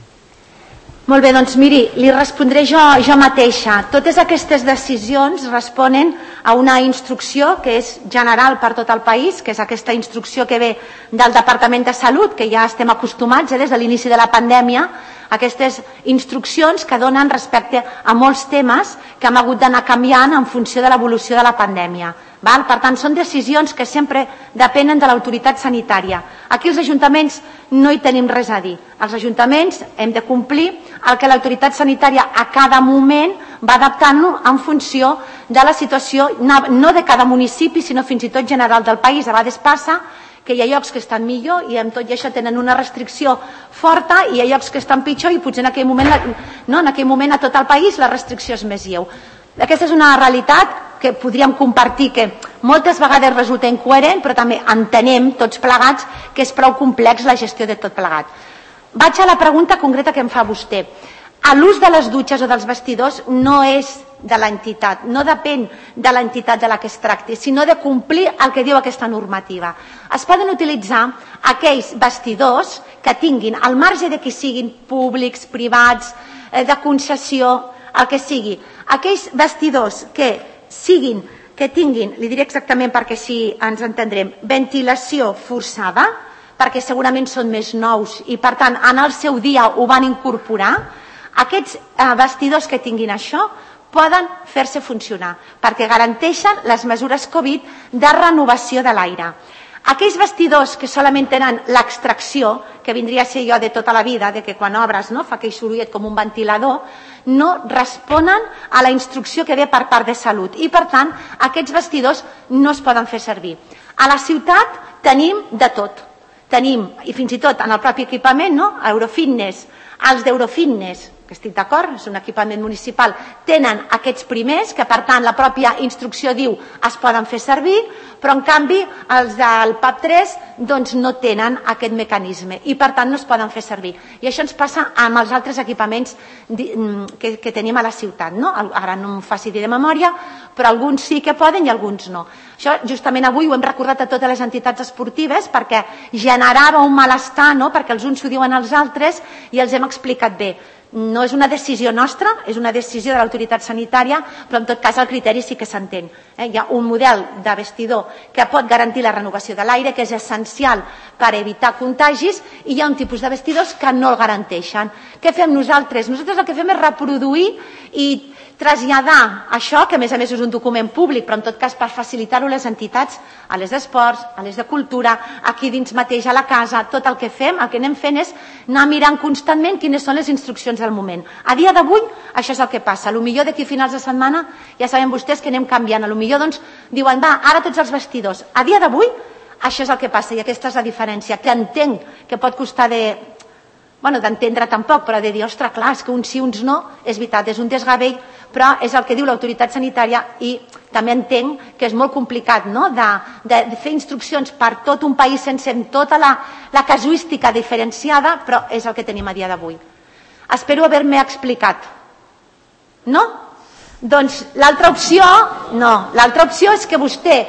Molt bé, doncs miri, li respondré jo, jo mateixa. Totes aquestes decisions responen a una instrucció que és general per tot el país, que és aquesta instrucció que ve del Departament de Salut, que ja estem acostumats eh, des de l'inici de la pandèmia, aquestes instruccions que donen respecte a molts temes que hem hagut d'anar canviant en funció de l'evolució de la pandèmia. Val? Per tant, són decisions que sempre depenen de l'autoritat sanitària. Aquí els ajuntaments no hi tenim res a dir. Els ajuntaments hem de complir el que l'autoritat sanitària a cada moment va adaptant-lo en funció de la situació, no de cada municipi, sinó fins i tot general del país. A vegades passa que hi ha llocs que estan millor i amb tot i això tenen una restricció forta i hi ha llocs que estan pitjor i potser en aquell moment, no, en aquell moment a tot el país la restricció és més lleu. Aquesta és una realitat que podríem compartir, que moltes vegades resulta incoherent, però també entenem tots plegats que és prou complex la gestió de tot plegat. Vaig a la pregunta concreta que em fa vostè. L'ús de les dutxes o dels vestidors no és de l'entitat, no depèn de l'entitat de la que es tracti, sinó de complir el que diu aquesta normativa. Es poden utilitzar aquells vestidors que tinguin, al marge de que siguin públics, privats, de concessió, el que sigui, aquells vestidors que siguin, que tinguin, li diré exactament perquè així ens entendrem, ventilació forçada, perquè segurament són més nous i per tant en el seu dia ho van incorporar, aquests eh, vestidors que tinguin això poden fer-se funcionar perquè garanteixen les mesures Covid de renovació de l'aire. Aquells vestidors que solament tenen l'extracció, que vindria a ser jo de tota la vida, de que quan obres no, fa aquell sorollet com un ventilador, no responen a la instrucció que ve per part de Salut i per tant aquests vestidors no es poden fer servir. A la ciutat tenim de tot. Tenim, i fins i tot en el propi equipament, no? Eurofitness, els d'Eurofitness, que estic d'acord, és un equipament municipal, tenen aquests primers, que per tant la pròpia instrucció diu es poden fer servir, però en canvi els del P A P tres doncs no tenen aquest mecanisme i per tant no es poden fer servir. I això ens passa amb els altres equipaments que, que tenim a la ciutat, no? Ara no em faci dir de memòria, però alguns sí que poden i alguns no. Això justament avui ho hem recordat a totes les entitats esportives perquè generava un malestar, no? Perquè els uns s'ho diuen als altres i els hem explicat bé. No és una decisió nostra, és una decisió de l'autoritat sanitària, però en tot cas el criteri sí que s'entén. Eh? Hi ha un model de vestidor que pot garantir la renovació de l'aire, que és essencial per evitar contagis, i hi ha un tipus de vestidors que no el garanteixen. Què fem nosaltres? Nosaltres el que fem és reproduir i traslladar això, que a més a més és un document públic, però en tot cas per facilitar-ho a les entitats, a les d'esports, a les de cultura, aquí dins mateix a la casa, tot el que fem, el que anem fent és anar mirant constantment quines són les instruccions del moment. A dia d'avui, això és el que passa. A lo millor d'aquí a finals de setmana, ja saben vostès que anem canviant. A lo millor doncs diuen, va, ara tots els vestidors. A dia d'avui, això és el que passa i aquesta és la diferència, que entenc que pot costar de... bueno, d'entendre tampoc, però de dir, ostres, clar, és que uns sí, uns no, és veritat, és un desgavell, però és el que diu l'autoritat sanitària i també entenc que és molt complicat, no?, de, de, de fer instruccions per tot un país sense tota la, la casuística diferenciada, però és el que tenim a dia d'avui. Espero haver-me explicat. No? Doncs l'altra opció, no, l'altra opció és que vostè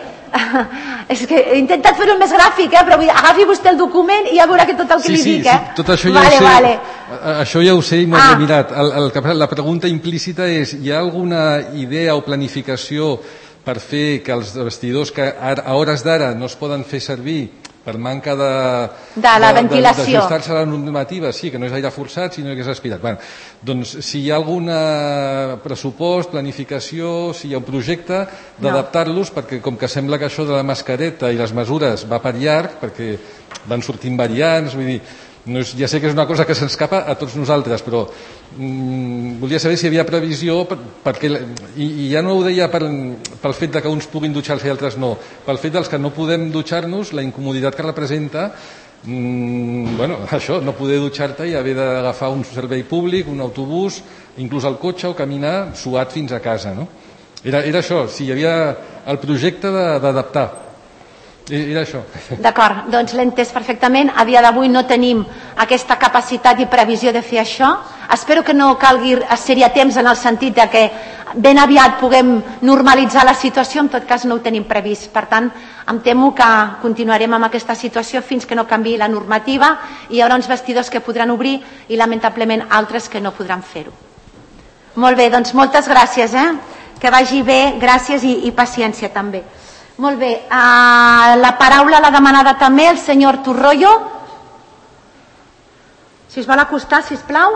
és que he intentat fer-ho més gràfic, eh? Però vull dir, agafi vostè el document i ja veurà que tot el que sí, li sí, dic, eh? Sí, tot això ja vale, ho sé, vale. Això ja ho sé i m'ho ah. he mirat. El, el, la pregunta implícita és, hi ha alguna idea o planificació per fer que els vestidors que a hores d'ara no es poden fer servir per manca de, de la de, ventilació, d'ajustar-se a la normativa, sí, que no és aire forçat, sinó que és aspirat. Bueno, doncs, si hi ha algun pressupost, planificació, si hi ha un projecte d'adaptar-los, perquè com que sembla que això de la mascareta i les mesures va per llarg, perquè van sortint variants, vull dir, no és, ja sé que és una cosa que s'escapa a tots nosaltres, però mm, volia saber si hi havia previsió, per, perquè, i, i ja no ho deia per, pel fet de que uns puguin dutxar-se i altres no, pel fet dels que no podem dutxar-nos, la incomoditat que representa, mm, bueno, això, no poder dutxar-te i haver d'agafar un servei públic, un autobús, inclús el cotxe o caminar suat fins a casa, no? Era, era això, si hi havia el projecte d'adaptar. Era això. D'acord, doncs l'he entès perfectament. A dia d'avui no tenim aquesta capacitat i previsió de fer això. Espero que no calgui ser-hi a temps en el sentit de que ben aviat puguem normalitzar la situació, en tot cas no ho tenim previst. Per tant, em temo que continuarem amb aquesta situació fins que no canviï la normativa i hi haurà uns vestidors que podran obrir i lamentablement altres que no podran fer-ho. Molt bé, doncs moltes gràcies, eh? Que vagi bé, gràcies i, i paciència també. Molt bé, uh, la paraula l'ha demanada també el senyor Torroyo. Si es vol acostar, sisplau.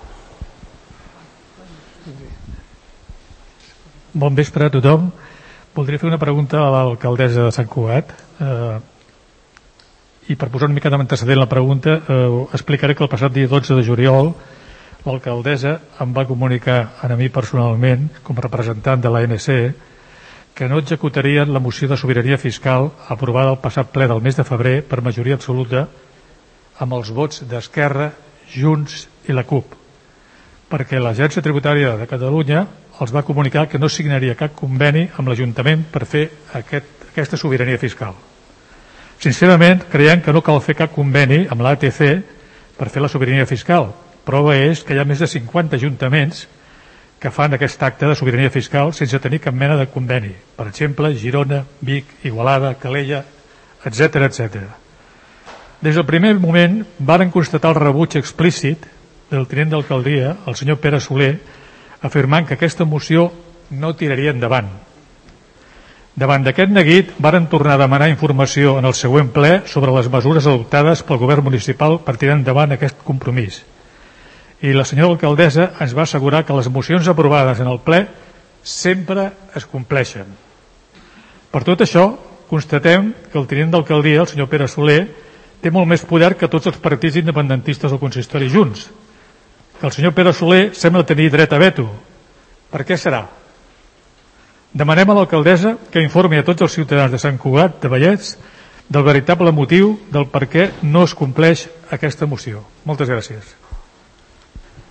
Bon vespre a tothom. Voldria fer una pregunta a l'alcaldessa de Sant Cugat. Eh, I per posar una mica d'antecedent la pregunta, eh, explicaré que el passat dia dotze de juliol l'alcaldessa em va comunicar a mi personalment, com a representant de l'A N C, que no executarien la moció de sobirania fiscal aprovada al passat ple del mes de febrer per majoria absoluta amb els vots d'Esquerra, Junts i la CUP, perquè l'Agència Tributària de Catalunya els va comunicar que no signaria cap conveni amb l'Ajuntament per fer aquest, aquesta sobirania fiscal. Sincerament, creiem que no cal fer cap conveni amb l'A T C per fer la sobirania fiscal. Prova és que hi ha més de cinquanta ajuntaments que fan aquest acte de sobirania fiscal sense tenir cap mena de conveni. Per exemple, Girona, Vic, Igualada, Calella, etcètera, etcètera. Des del primer moment varen constatar el rebuig explícit del tinent d'alcaldia, el senyor Pere Soler, afirmant que aquesta moció no tiraria endavant. Davant d'aquest neguit, varen tornar a demanar informació en el següent ple sobre les mesures adoptades pel govern municipal per tirar endavant aquest compromís. I la senyora alcaldessa ens va assegurar que les mocions aprovades en el ple sempre es compleixen. Per tot això, constatem que el tinent d'alcaldia, el senyor Pere Soler, té molt més poder que tots els partits independentistes del consistori junts. Que el senyor Pere Soler sembla tenir dret a veto. Per què serà? Demanem a l'alcaldessa que informi a tots els ciutadans de Sant Cugat de Vallès del veritable motiu del per què no es compleix aquesta moció. Moltes gràcies.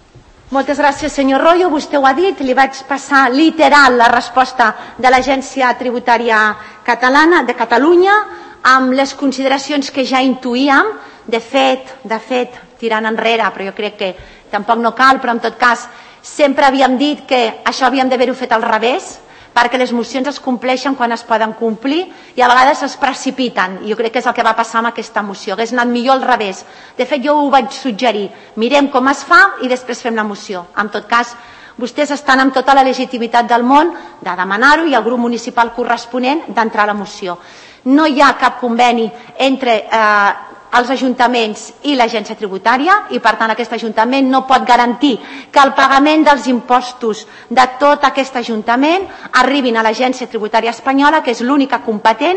Moltes gràcies, senyor Royo. Vostè ho ha dit, li vaig passar literal la resposta de l'Agència Tributària Catalana de Catalunya amb les consideracions que ja intuïem. De fet, de fet, tirant enrere, però jo crec que tampoc no cal, però en tot cas sempre havíem dit que això havíem d'haver-ho fet al revés, perquè les mocions es compleixen quan es poden complir i a vegades es precipiten. Jo crec que és el que va passar amb aquesta moció. Hauria anat millor al revés. De fet, jo ho vaig suggerir. Mirem com es fa i després fem la moció. En tot cas, vostès estan amb tota la legitimitat del món de demanar-ho i el grup municipal corresponent d'entrar a la moció. No hi ha cap conveni entre eh, els ajuntaments i l'agència tributària i per tant aquest ajuntament no pot garantir que el pagament dels impostos de tot aquest ajuntament arribin a l'agència tributària espanyola, que és l'única competent.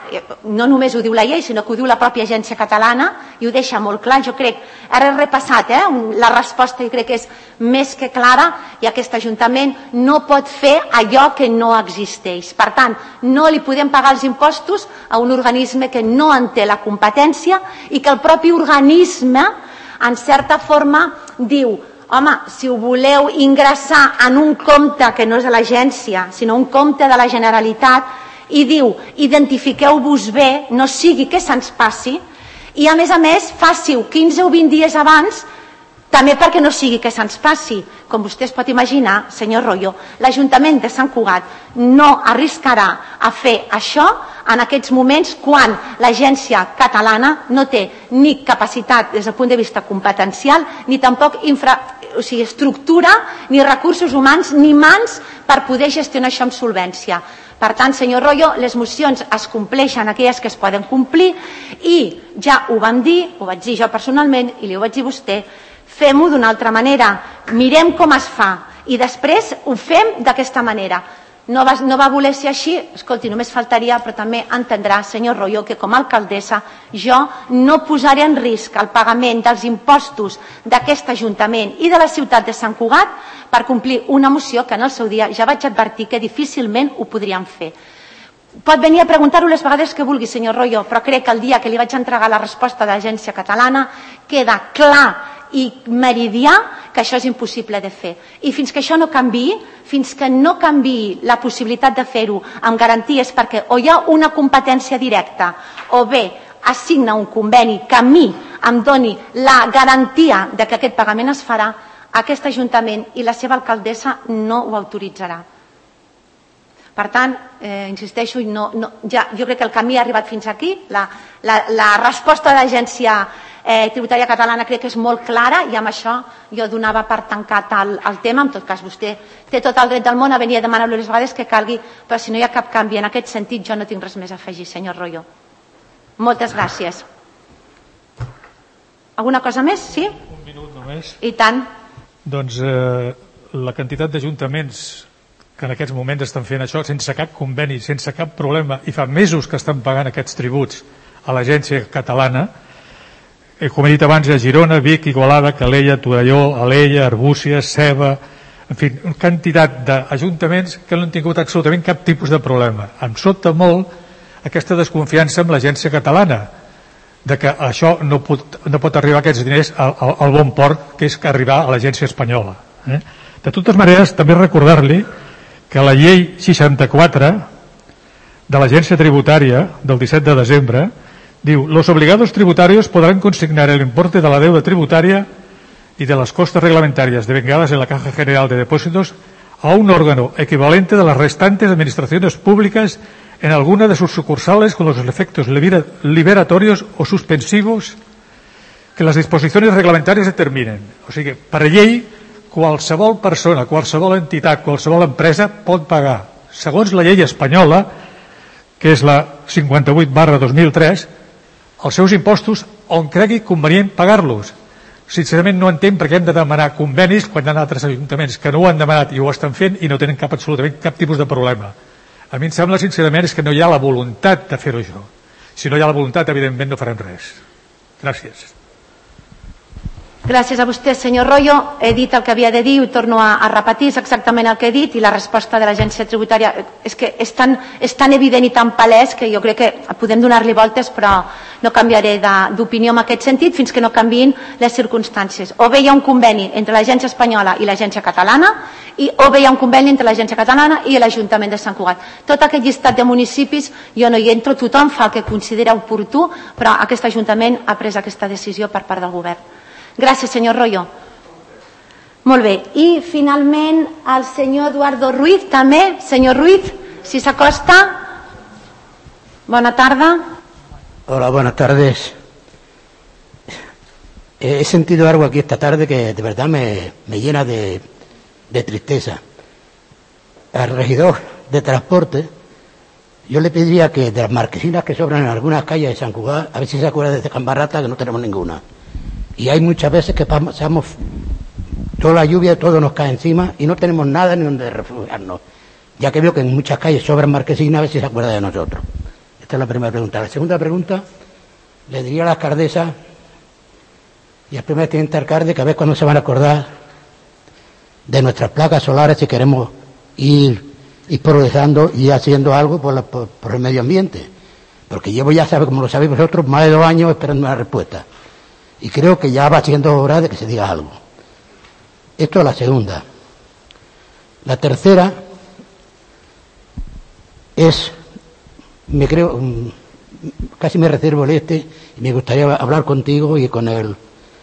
No només ho diu la llei, sinó que ho diu la pròpia agència catalana i ho deixa molt clar. Jo crec, ara he repassat eh, la resposta i crec que és més que clara i aquest ajuntament no pot fer allò que no existeix. Per tant, no li podem pagar els impostos a un organisme que no en té la competència i que el propi organisme, en certa forma, diu home, si ho voleu ingressar en un compte que no és de l'agència, sinó un compte de la Generalitat, i diu, identifiqueu-vos bé, no sigui que se'ns passi, i a més a més faci-ho quinze o vint dies abans, també perquè no sigui que se'ns passi. Com vostè es pot imaginar, senyor Royo, l'Ajuntament de Sant Cugat no arriscarà a fer això en aquests moments quan l'agència catalana no té ni capacitat des del punt de vista competencial, ni tampoc infra, o sigui, estructura, ni recursos humans, ni mans per poder gestionar això amb solvència. Per tant, senyor Royo, les mocions es compleixen aquelles que es poden complir i ja ho vam dir, ho vaig dir jo personalment i li ho vaig dir a vostè, fem-ho d'una altra manera, mirem com es fa i després ho fem d'aquesta manera. No va, no va voler ser així, escolti, només faltaria, però també entendrà, senyor Royo, que com a alcaldessa jo no posaré en risc el pagament dels impostos d'aquest Ajuntament i de la ciutat de Sant Cugat per complir una moció que en el seu dia ja vaig advertir que difícilment ho podríem fer. Pot venir a preguntar-ho les vegades que vulgui, senyor Royo, però crec que el dia que li vaig entregar la resposta de l'agència catalana queda clar i meridià que això és impossible de fer. I fins que això no canviï, fins que no canviï la possibilitat de fer-ho amb garanties, perquè o hi ha una competència directa o bé assigna un conveni que a mi em doni la garantia de que aquest pagament es farà, aquest Ajuntament i la seva alcaldessa no ho autoritzarà. Per tant, eh, insisteixo, no, no, ja, jo crec que el camí ha arribat fins aquí. La, la, la resposta de l'agència eh, tributària catalana crec que és molt clara i amb això jo donava per tancat el, el tema. En tot cas, vostè té tot el dret del món a venir a demanar-lo les vegades que calgui, però si no hi ha cap canvi en aquest sentit, jo no tinc res més a afegir, senyor Royo. Moltes gràcies. Alguna cosa més? Sí? Un minut només. I tant. Doncs eh, la quantitat d'ajuntaments que en aquests moments estan fent això sense cap conveni, sense cap problema, i fa mesos que estan pagant aquests tributs a l'agència catalana, eh, com he dit abans, a Girona, Vic, Igualada, Calella, Torelló, Alella, Arbúcies, Ceba, en fi, una quantitat d'ajuntaments que no han tingut absolutament cap tipus de problema. Em sobta molt aquesta desconfiança amb l'agència catalana, de que això no pot, no pot arribar aquests diners al, al, al bon port, que és que arribar a l'agència espanyola. Eh? De totes maneres, també recordar-li que la llei seixanta-quatre de l'agència tributària del disset de desembre diu: los obligados tributarios podrán consignar el importe de la deuda tributaria y de las costas reglamentarias devengadas en la Caja General de Depósitos a un órgano equivalente de las restantes administraciones públicas en alguna de sus sucursales con los efectos liberatorios o suspensivos que las disposiciones reglamentàries determinen. O sigui, per llei, qualsevol persona, qualsevol entitat, qualsevol empresa pot pagar, segons la llei espanyola, que és la cinquanta-vuit barra dos mil tres, els seus impostos on cregui convenient pagar-los. Sincerament no entenc per què hem de demanar convenis quan hi ha altres ajuntaments que no ho han demanat i ho estan fent i no tenen cap absolutament cap tipus de problema. A mi em sembla, sincerament, és que no hi ha la voluntat de fer-ho això. Si no hi ha la voluntat, evidentment no farem res. Gràcies. Gràcies a vostè, senyor Royo. He dit el que havia de dir, ho torno a, a repetir, és exactament el que he dit, i la resposta de l'agència tributària és que és tan, és tan evident i tan palès que jo crec que podem donar-li voltes, però no canviaré d'opinió en aquest sentit fins que no canviïn les circumstàncies. O bé hi ha un conveni entre l'agència espanyola i l'agència catalana, i, o bé hi ha un conveni entre l'agència catalana i l'Ajuntament de Sant Cugat. Tot aquest llistat de municipis, jo no hi entro, tothom fa el que considera oportú, però aquest Ajuntament ha pres aquesta decisió per part del govern. Gràcies, senyor Royo. Molt bé. I, finalment, el senyor Eduardo Ruiz, també. Senyor Ruiz, si s'acosta. Bona tarda. Hola, buenas tardes. He sentido algo aquí esta tarde que de verdad me, me llena de, de tristeza. Al regidor de transporte, yo le pediría que de las marquesinas que sobran en algunas calles de San Cugat, a ver si se acuerda de Cambarrata, que no tenemos ninguna. Y hay muchas veces que pasamos toda la lluvia, todo nos cae encima y no tenemos nada ni donde refugiarnos. Ya que veo que en muchas calles sobran marquesinas, a ver si se acuerda de nosotros. Esta es la primera pregunta. La segunda pregunta, le diría a la alcaldesa y al primer teniente alcalde que a ver cuándo se van a acordar de nuestras placas solares si queremos ir, ir progresando y haciendo algo por, la, por, por el medio ambiente. Porque llevo ya, sabe, como lo sabéis vosotros, más de dos años esperando una respuesta. Y creo que ya va siendo hora de que se diga algo. Esto es la segunda. La tercera es, me creo, casi me reservo el este, y me gustaría hablar contigo y con el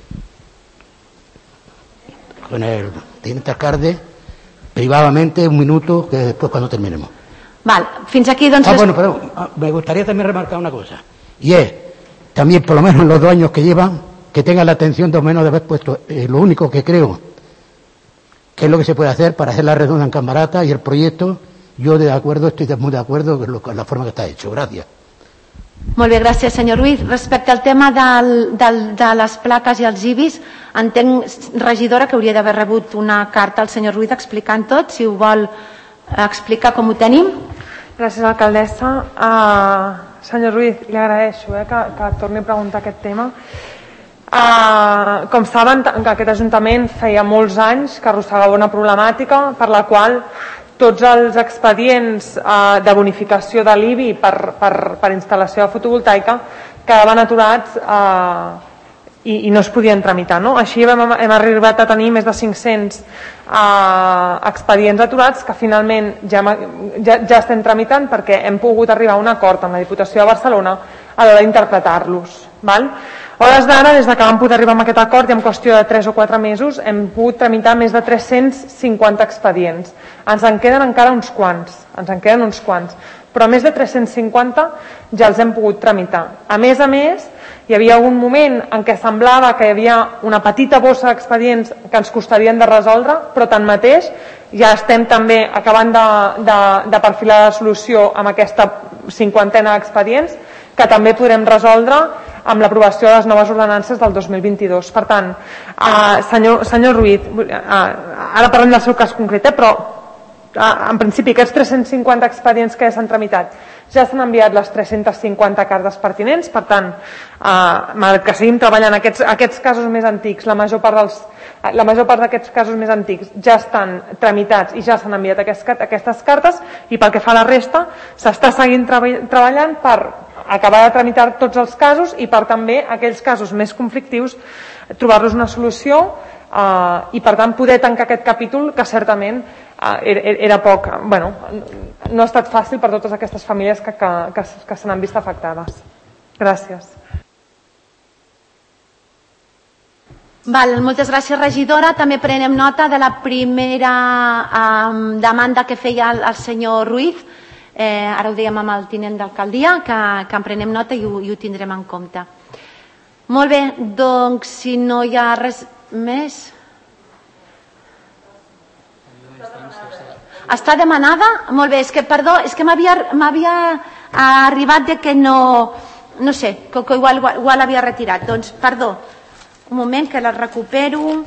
con el teniente alcalde privadamente un minuto, que después cuando terminemos. Val, fins aquí doncs... Ah, bueno, pero me gustaría también remarcar una cosa, y es, también por lo menos en los dos años que llevan, que tengan la atención de menos de haber puesto eh, lo único que creo que es lo que se puede hacer para hacer la redonda en Cambarata y el proyecto, yo de acuerdo, estoy muy de acuerdo con, lo, con la forma que está hecho. Gracias. Molt bé, gràcies, senyor Ruiz. Respecte al tema del, del, de les plaques i els I B I S, entenc, regidora, que hauria d'haver rebut una carta al senyor Ruiz explicant tot, si ho vol explicar com ho tenim. Gràcies, alcaldessa. Uh, senyor Ruiz, li agraeixo eh, que, que torni a preguntar aquest tema. Uh, com saben, aquest Ajuntament feia molts anys que arrossegava una problemàtica per la qual tots els expedients uh, de bonificació de l'I B I per, per, per instal·lació fotovoltaica quedaven aturats uh, i, i no es podien tramitar. No? Així hem, hem arribat a tenir més de cinc-cents uh, expedients aturats que finalment ja, ja, ja estem tramitant perquè hem pogut arribar a un acord amb la Diputació de Barcelona a l'hora d'interpretar-los. Val? A hores d'ara, des que vam poder arribar a aquest acord i en qüestió de tres o quatre mesos hem pogut tramitar més de tres-cents cinquanta expedients. Ens en queden encara uns quants, ens en queden uns quants, però més de tres-cents cinquanta ja els hem pogut tramitar. A més a més, hi havia un moment en què semblava que hi havia una petita bossa d'expedients que ens costarien de resoldre, però tanmateix ja estem també acabant de, de, de perfilar la solució amb aquesta cinquantena d'expedients que també podrem resoldre amb l'aprovació de les noves ordenances del dos mil vint-i-dos. Per tant, eh, senyor, senyor Ruiz, eh, ara parlem del seu cas concret, eh, però eh, en principi aquests tres-cents cinquanta expedients que ja s'han tramitat ja s'han enviat les tres-centes cinquanta cartes pertinents, per tant, eh, malgrat que seguim treballant aquests, aquests casos més antics, la major part dels la major part d'aquests casos més antics ja estan tramitats i ja s'han enviat aquestes, aquestes cartes, i pel que fa a la resta s'està seguint treballant per acabar de tramitar tots els casos i per també aquells casos més conflictius trobar-los una solució eh, i per tant poder tancar aquest capítol que certament eh, era poc, bueno, no ha estat fàcil per totes aquestes famílies que, que, que, que se n'han vist afectades. Gràcies. Val, moltes gràcies, regidora. També prenem nota de la primera eh, demanda que feia el, el senyor Ruiz. Eh, ara ho dèiem amb el tinent d'alcaldia, que, que en prenem nota i ho, i ho tindrem en compte. Molt bé, doncs si no hi ha res més... Està demanada? Molt bé, és que, perdó, és que m'havia arribat de que no... No sé, que, que igual, igual l'havia retirat. Doncs, perdó, un moment que la recupero.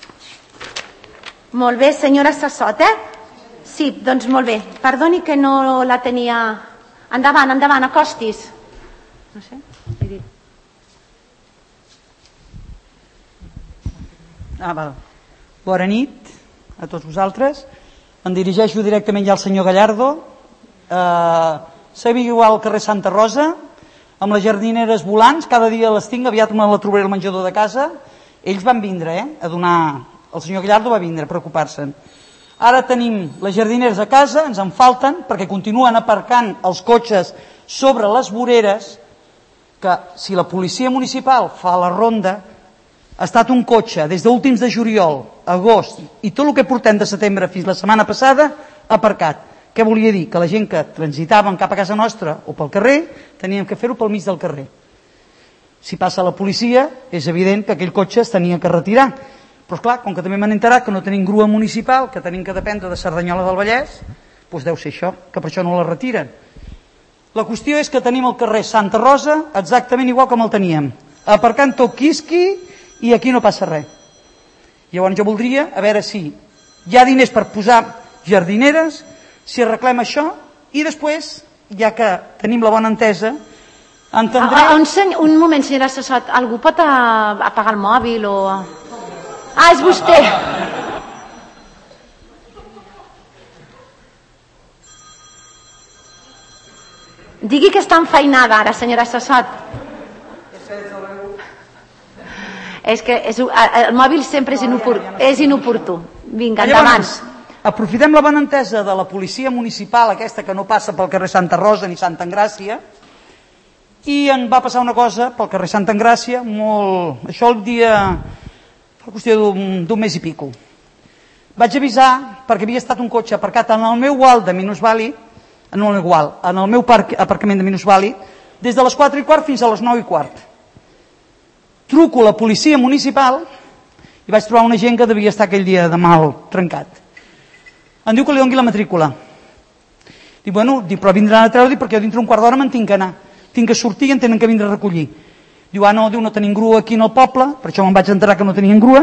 Molt bé, senyora Sassot, eh? Sí, doncs molt bé. Perdoni que no la tenia... Endavant, endavant, acostis. No sé, he dit. Ah, val. Bona nit a tots vosaltres. Em dirigeixo directament ja al senyor Gallardo. Eh, Seguim igual al carrer Santa Rosa, amb les jardineres volants, cada dia les tinc, aviat me la trobaré al menjador de casa. Ells van vindre, eh, a donar... El senyor Gallardo va vindre a preocupar-se'n. Ara tenim les jardineres a casa, ens en falten, perquè continuen aparcant els cotxes sobre les voreres, que si la policia municipal fa la ronda, ha estat un cotxe des d'últims de juliol, agost, i tot el que portem de setembre fins la setmana passada, aparcat. Què volia dir? Que la gent que transitaven cap a casa nostra o pel carrer, teníem que fer-ho pel mig del carrer. Si passa la policia, és evident que aquell cotxe es tenia que retirar. Però esclar, com que també m'han enterat que no tenim grua municipal, que tenim que dependre de Cerdanyola del Vallès, doncs deu ser això, que per això no la retiren. La qüestió és que tenim el carrer Santa Rosa exactament igual com el teníem, aparcant tot quisqui i aquí no passa res. Llavors jo voldria, a veure si hi ha diners per posar jardineres, si arreglem això i després, ja que tenim la bona entesa, entendré... Ah, un, senyor, un moment, senyora Sassot, algú pot apagar el mòbil o... Ah, és vostè! Digui que està enfeinada ara, senyora Sassot. És que és, el mòbil sempre és inoportú. És inoportú. Vinga, endavant. Aprofitem la bona entesa de la policia municipal, aquesta que no passa pel carrer Santa Rosa ni Santa Engràcia, i en va passar una cosa pel carrer Santa Engràcia, molt... això el dia... fa qüestió d'un mes i pico. Vaig avisar, perquè havia estat un cotxe aparcat en el meu gual de minusvàlid, no en el gual, en el meu parc, aparcament de minusvàlid, des de les quatre i quart fins a les nou i quart. Truco a la policia municipal i vaig trobar una gent que devia estar aquell dia de mal trencat. Em diu que li doni la matrícula. Dic, bueno, dic, però vindran a treure-li perquè jo dintre un quart d'hora me'n tinc que anar. Tinc que sortir i en tenen que vindre a recollir. Diu, ah, no, diu, no tenim grua aquí en el poble, per això me'n vaig enterar que no tenien grua,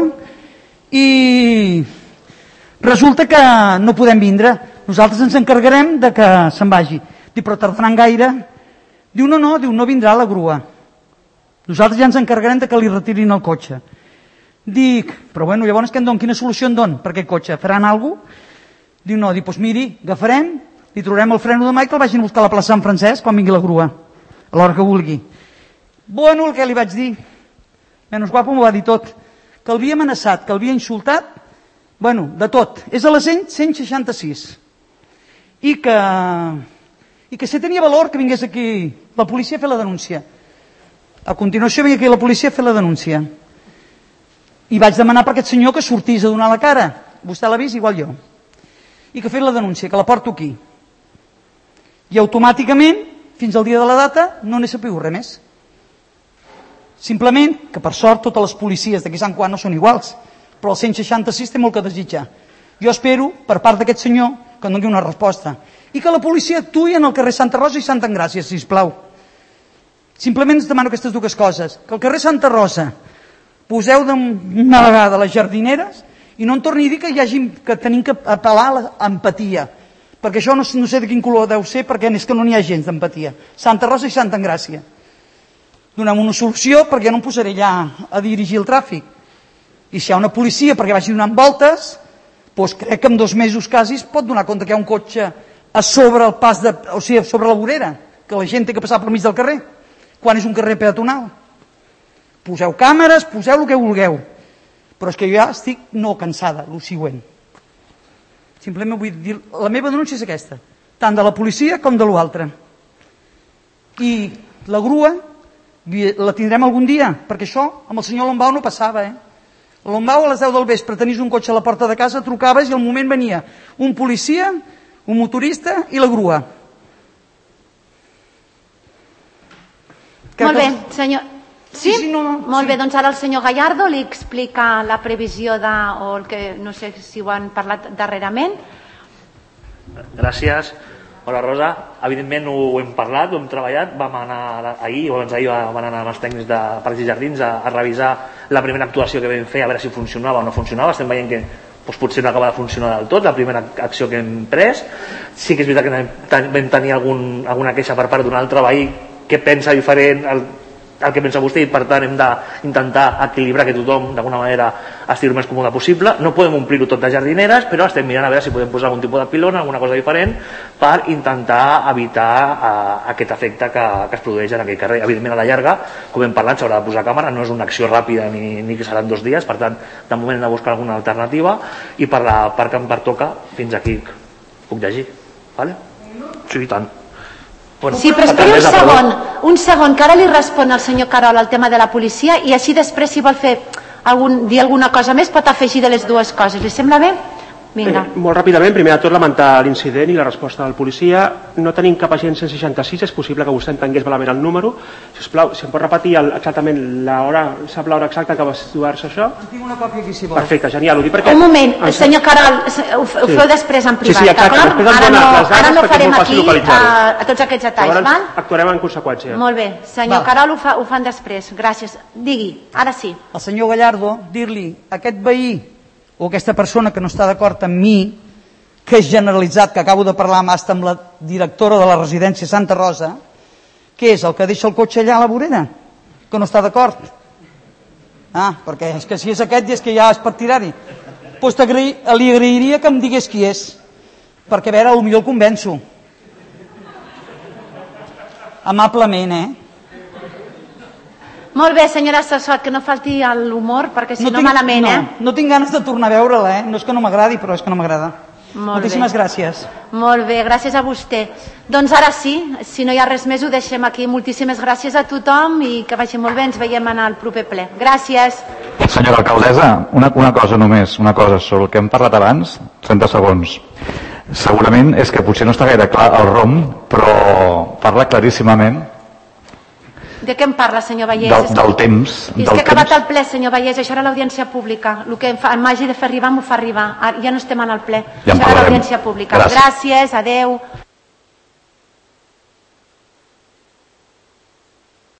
i resulta que no podem vindre. Nosaltres ens encarregarem de que se'n vagi. Dic, però tardaran gaire? Diu, no, no, diu, no vindrà la grua. Nosaltres ja ens encarregarem de que li retirin el cotxe. Dic, però bueno, llavors què en don? Quina solució en don per aquest cotxe? Faran alguna cosa? Diu, no, dic, doncs miri, agafarem, li trobarem el freno de mà i que el vagin a buscar a la plaça Sant Francesc quan vingui la grua, a l'hora que vulgui. Bueno, el que li vaig dir, menys guapo m'ho va dir tot, que l'havia amenaçat, que l'havia insultat, bueno, de tot. És a la cent seixanta-sis. I que, i que si tenia valor que vingués aquí la policia a fer la denúncia. A continuació vingué aquí la policia a fer la denúncia. I vaig demanar per aquest senyor que sortís a donar la cara. Vostè l'ha vist, igual jo. I que ha fet la denúncia, que la porto aquí. I automàticament, fins al dia de la data, no n'he sabut res més. Simplement, que per sort totes les policies d'aquí Sant Juan no són iguals, però el cent seixanta-sis té molt que desitjar. Jo espero, per part d'aquest senyor, que em doni una resposta. I que la policia actuï en el carrer Santa Rosa i Santa Engràcia, sisplau. Simplement ens demano aquestes dues coses. Que al carrer Santa Rosa poseu d'una vegada les jardineres i no em torni a dir que, hi hagi, que tenim que apel·lar a l'empatia, perquè això no, no sé de quin color deu ser, perquè és que no n'hi ha gens d'empatia. Santa Rosa i Santa Engràcia. Donem una solució, perquè jo no em posaré allà a dirigir el tràfic. I si hi ha una policia perquè vagi donant voltes, doncs crec que en dos mesos quasi es pot donar compte que hi ha un cotxe a sobre el pas de, o sigui, sobre la vorera, que la gent té que passar pel mig del carrer, quan és un carrer peatonal. Poseu càmeres, poseu el que vulgueu. Però és que jo ja estic no cansada, el següent. Simplement vull dir, la meva denúncia és aquesta, tant de la policia com de l'altre. I la grua la tindrem algun dia, perquè això amb el senyor Lombau no passava, eh? A Lombau a les deu del vespre tenies un cotxe a la porta de casa, trucaves i al moment venia un policia, un motorista i la grua. Molt bé, senyor... Sí? Sí, sí, no, no, molt sí. Bé, doncs ara el senyor Gallardo li explica la previsió de, o el que no sé si ho han parlat darrerament. Gràcies. Hola Rosa, evidentment ho hem parlat, ho hem treballat, vam anar ahir o abans d'ahir vam anar amb els tècnics de Parcs i Jardins a, a revisar la primera actuació que vam fer, a veure si funcionava o no funcionava. Estem veient que doncs, potser no acaba de funcionar del tot la primera acció que hem pres. Sí que és veritat que vam tenir algun, alguna queixa per part d'un altre veí que pensa diferent, el, el que pensa vostè i per tant hem d'intentar equilibrar que tothom d'alguna manera estigui el més còmode possible. No podem omplir-ho tot de jardineres, però estem mirant a veure si podem posar algun tipus de pilona, alguna cosa diferent per intentar evitar uh, aquest efecte que, que es produeix en aquell carrer. Evidentment a la llarga, com hem parlat, s'haurà de posar càmera, no és una acció ràpida ni, ni que seran dos dies, per tant de moment hem de buscar alguna alternativa i per la part que em pertoca fins aquí puc llegir, vale? Sí, i tant. Bueno, sí, però esperi un segon, un segon, que ara li respon al senyor Carol al tema de la policia i així després, si vol fer algun, dir alguna cosa més, pot afegir de les dues coses. Li sembla bé? Vinga. Eh, molt ràpidament, primer de tot lamentar l'incident i la resposta del policia. No tenim cap agent cent seixanta-sis, és possible que vostè entengués malament el número. Sisplau, si em pot repetir el, exactament l'hora, sap l'hora exacta que va situar-se això? En tinc una còpia aquí, si vol. Perfecte, genial. Ho dic perquè... Un moment, el senyor Carol, ho, ho sí. feu després en privat, sí, sí, exacte. Ara no, ara no farem aquí a, a tots aquests detalls, llavors, val? Actuarem en conseqüència. Molt bé, senyor val. Carol ho, fa, ho fan després, gràcies. Digui, ara sí. El senyor Gallardo, dir-li, aquest veí o aquesta persona que no està d'acord amb mi, que és generalitzat, que acabo de parlar hasta amb la directora de la residència Santa Rosa, que és el que deixa el cotxe allà a la vorera, que no està d'acord. Ah, perquè és que si és aquest és que ja és per tirar-hi. Doncs li agrairia que em digués qui és, perquè a veure, potser el convenço. Amablement, eh? Molt bé, senyora Sassot, que no falti l'humor, perquè si no, no tinc, malament, no, eh? No tinc ganes de tornar a veure-la, eh? No és que no m'agradi, però és que no m'agrada. Moltíssimes bé. gràcies. Molt bé, gràcies a vostè. Doncs ara sí, si no hi ha res més ho deixem aquí. Moltíssimes gràcies a tothom i que vagi molt bé. Ens veiem en el proper ple. Gràcies. Senyora alcaldessa, una, una cosa només, una cosa sobre el que hem parlat abans, trenta segons. Segurament és que potser no està gaire clar el R O M, però parla claríssimament de què em parla, senyor Vallès? Del, del temps. És que ha acabat el ple, senyor Vallès, això era l'audiència pública. El que m'hagi de fer arribar m'ho fa arribar. Ja no estem en el ple. Ja això era l'audiència pública. Gràcies, gràcies adeu.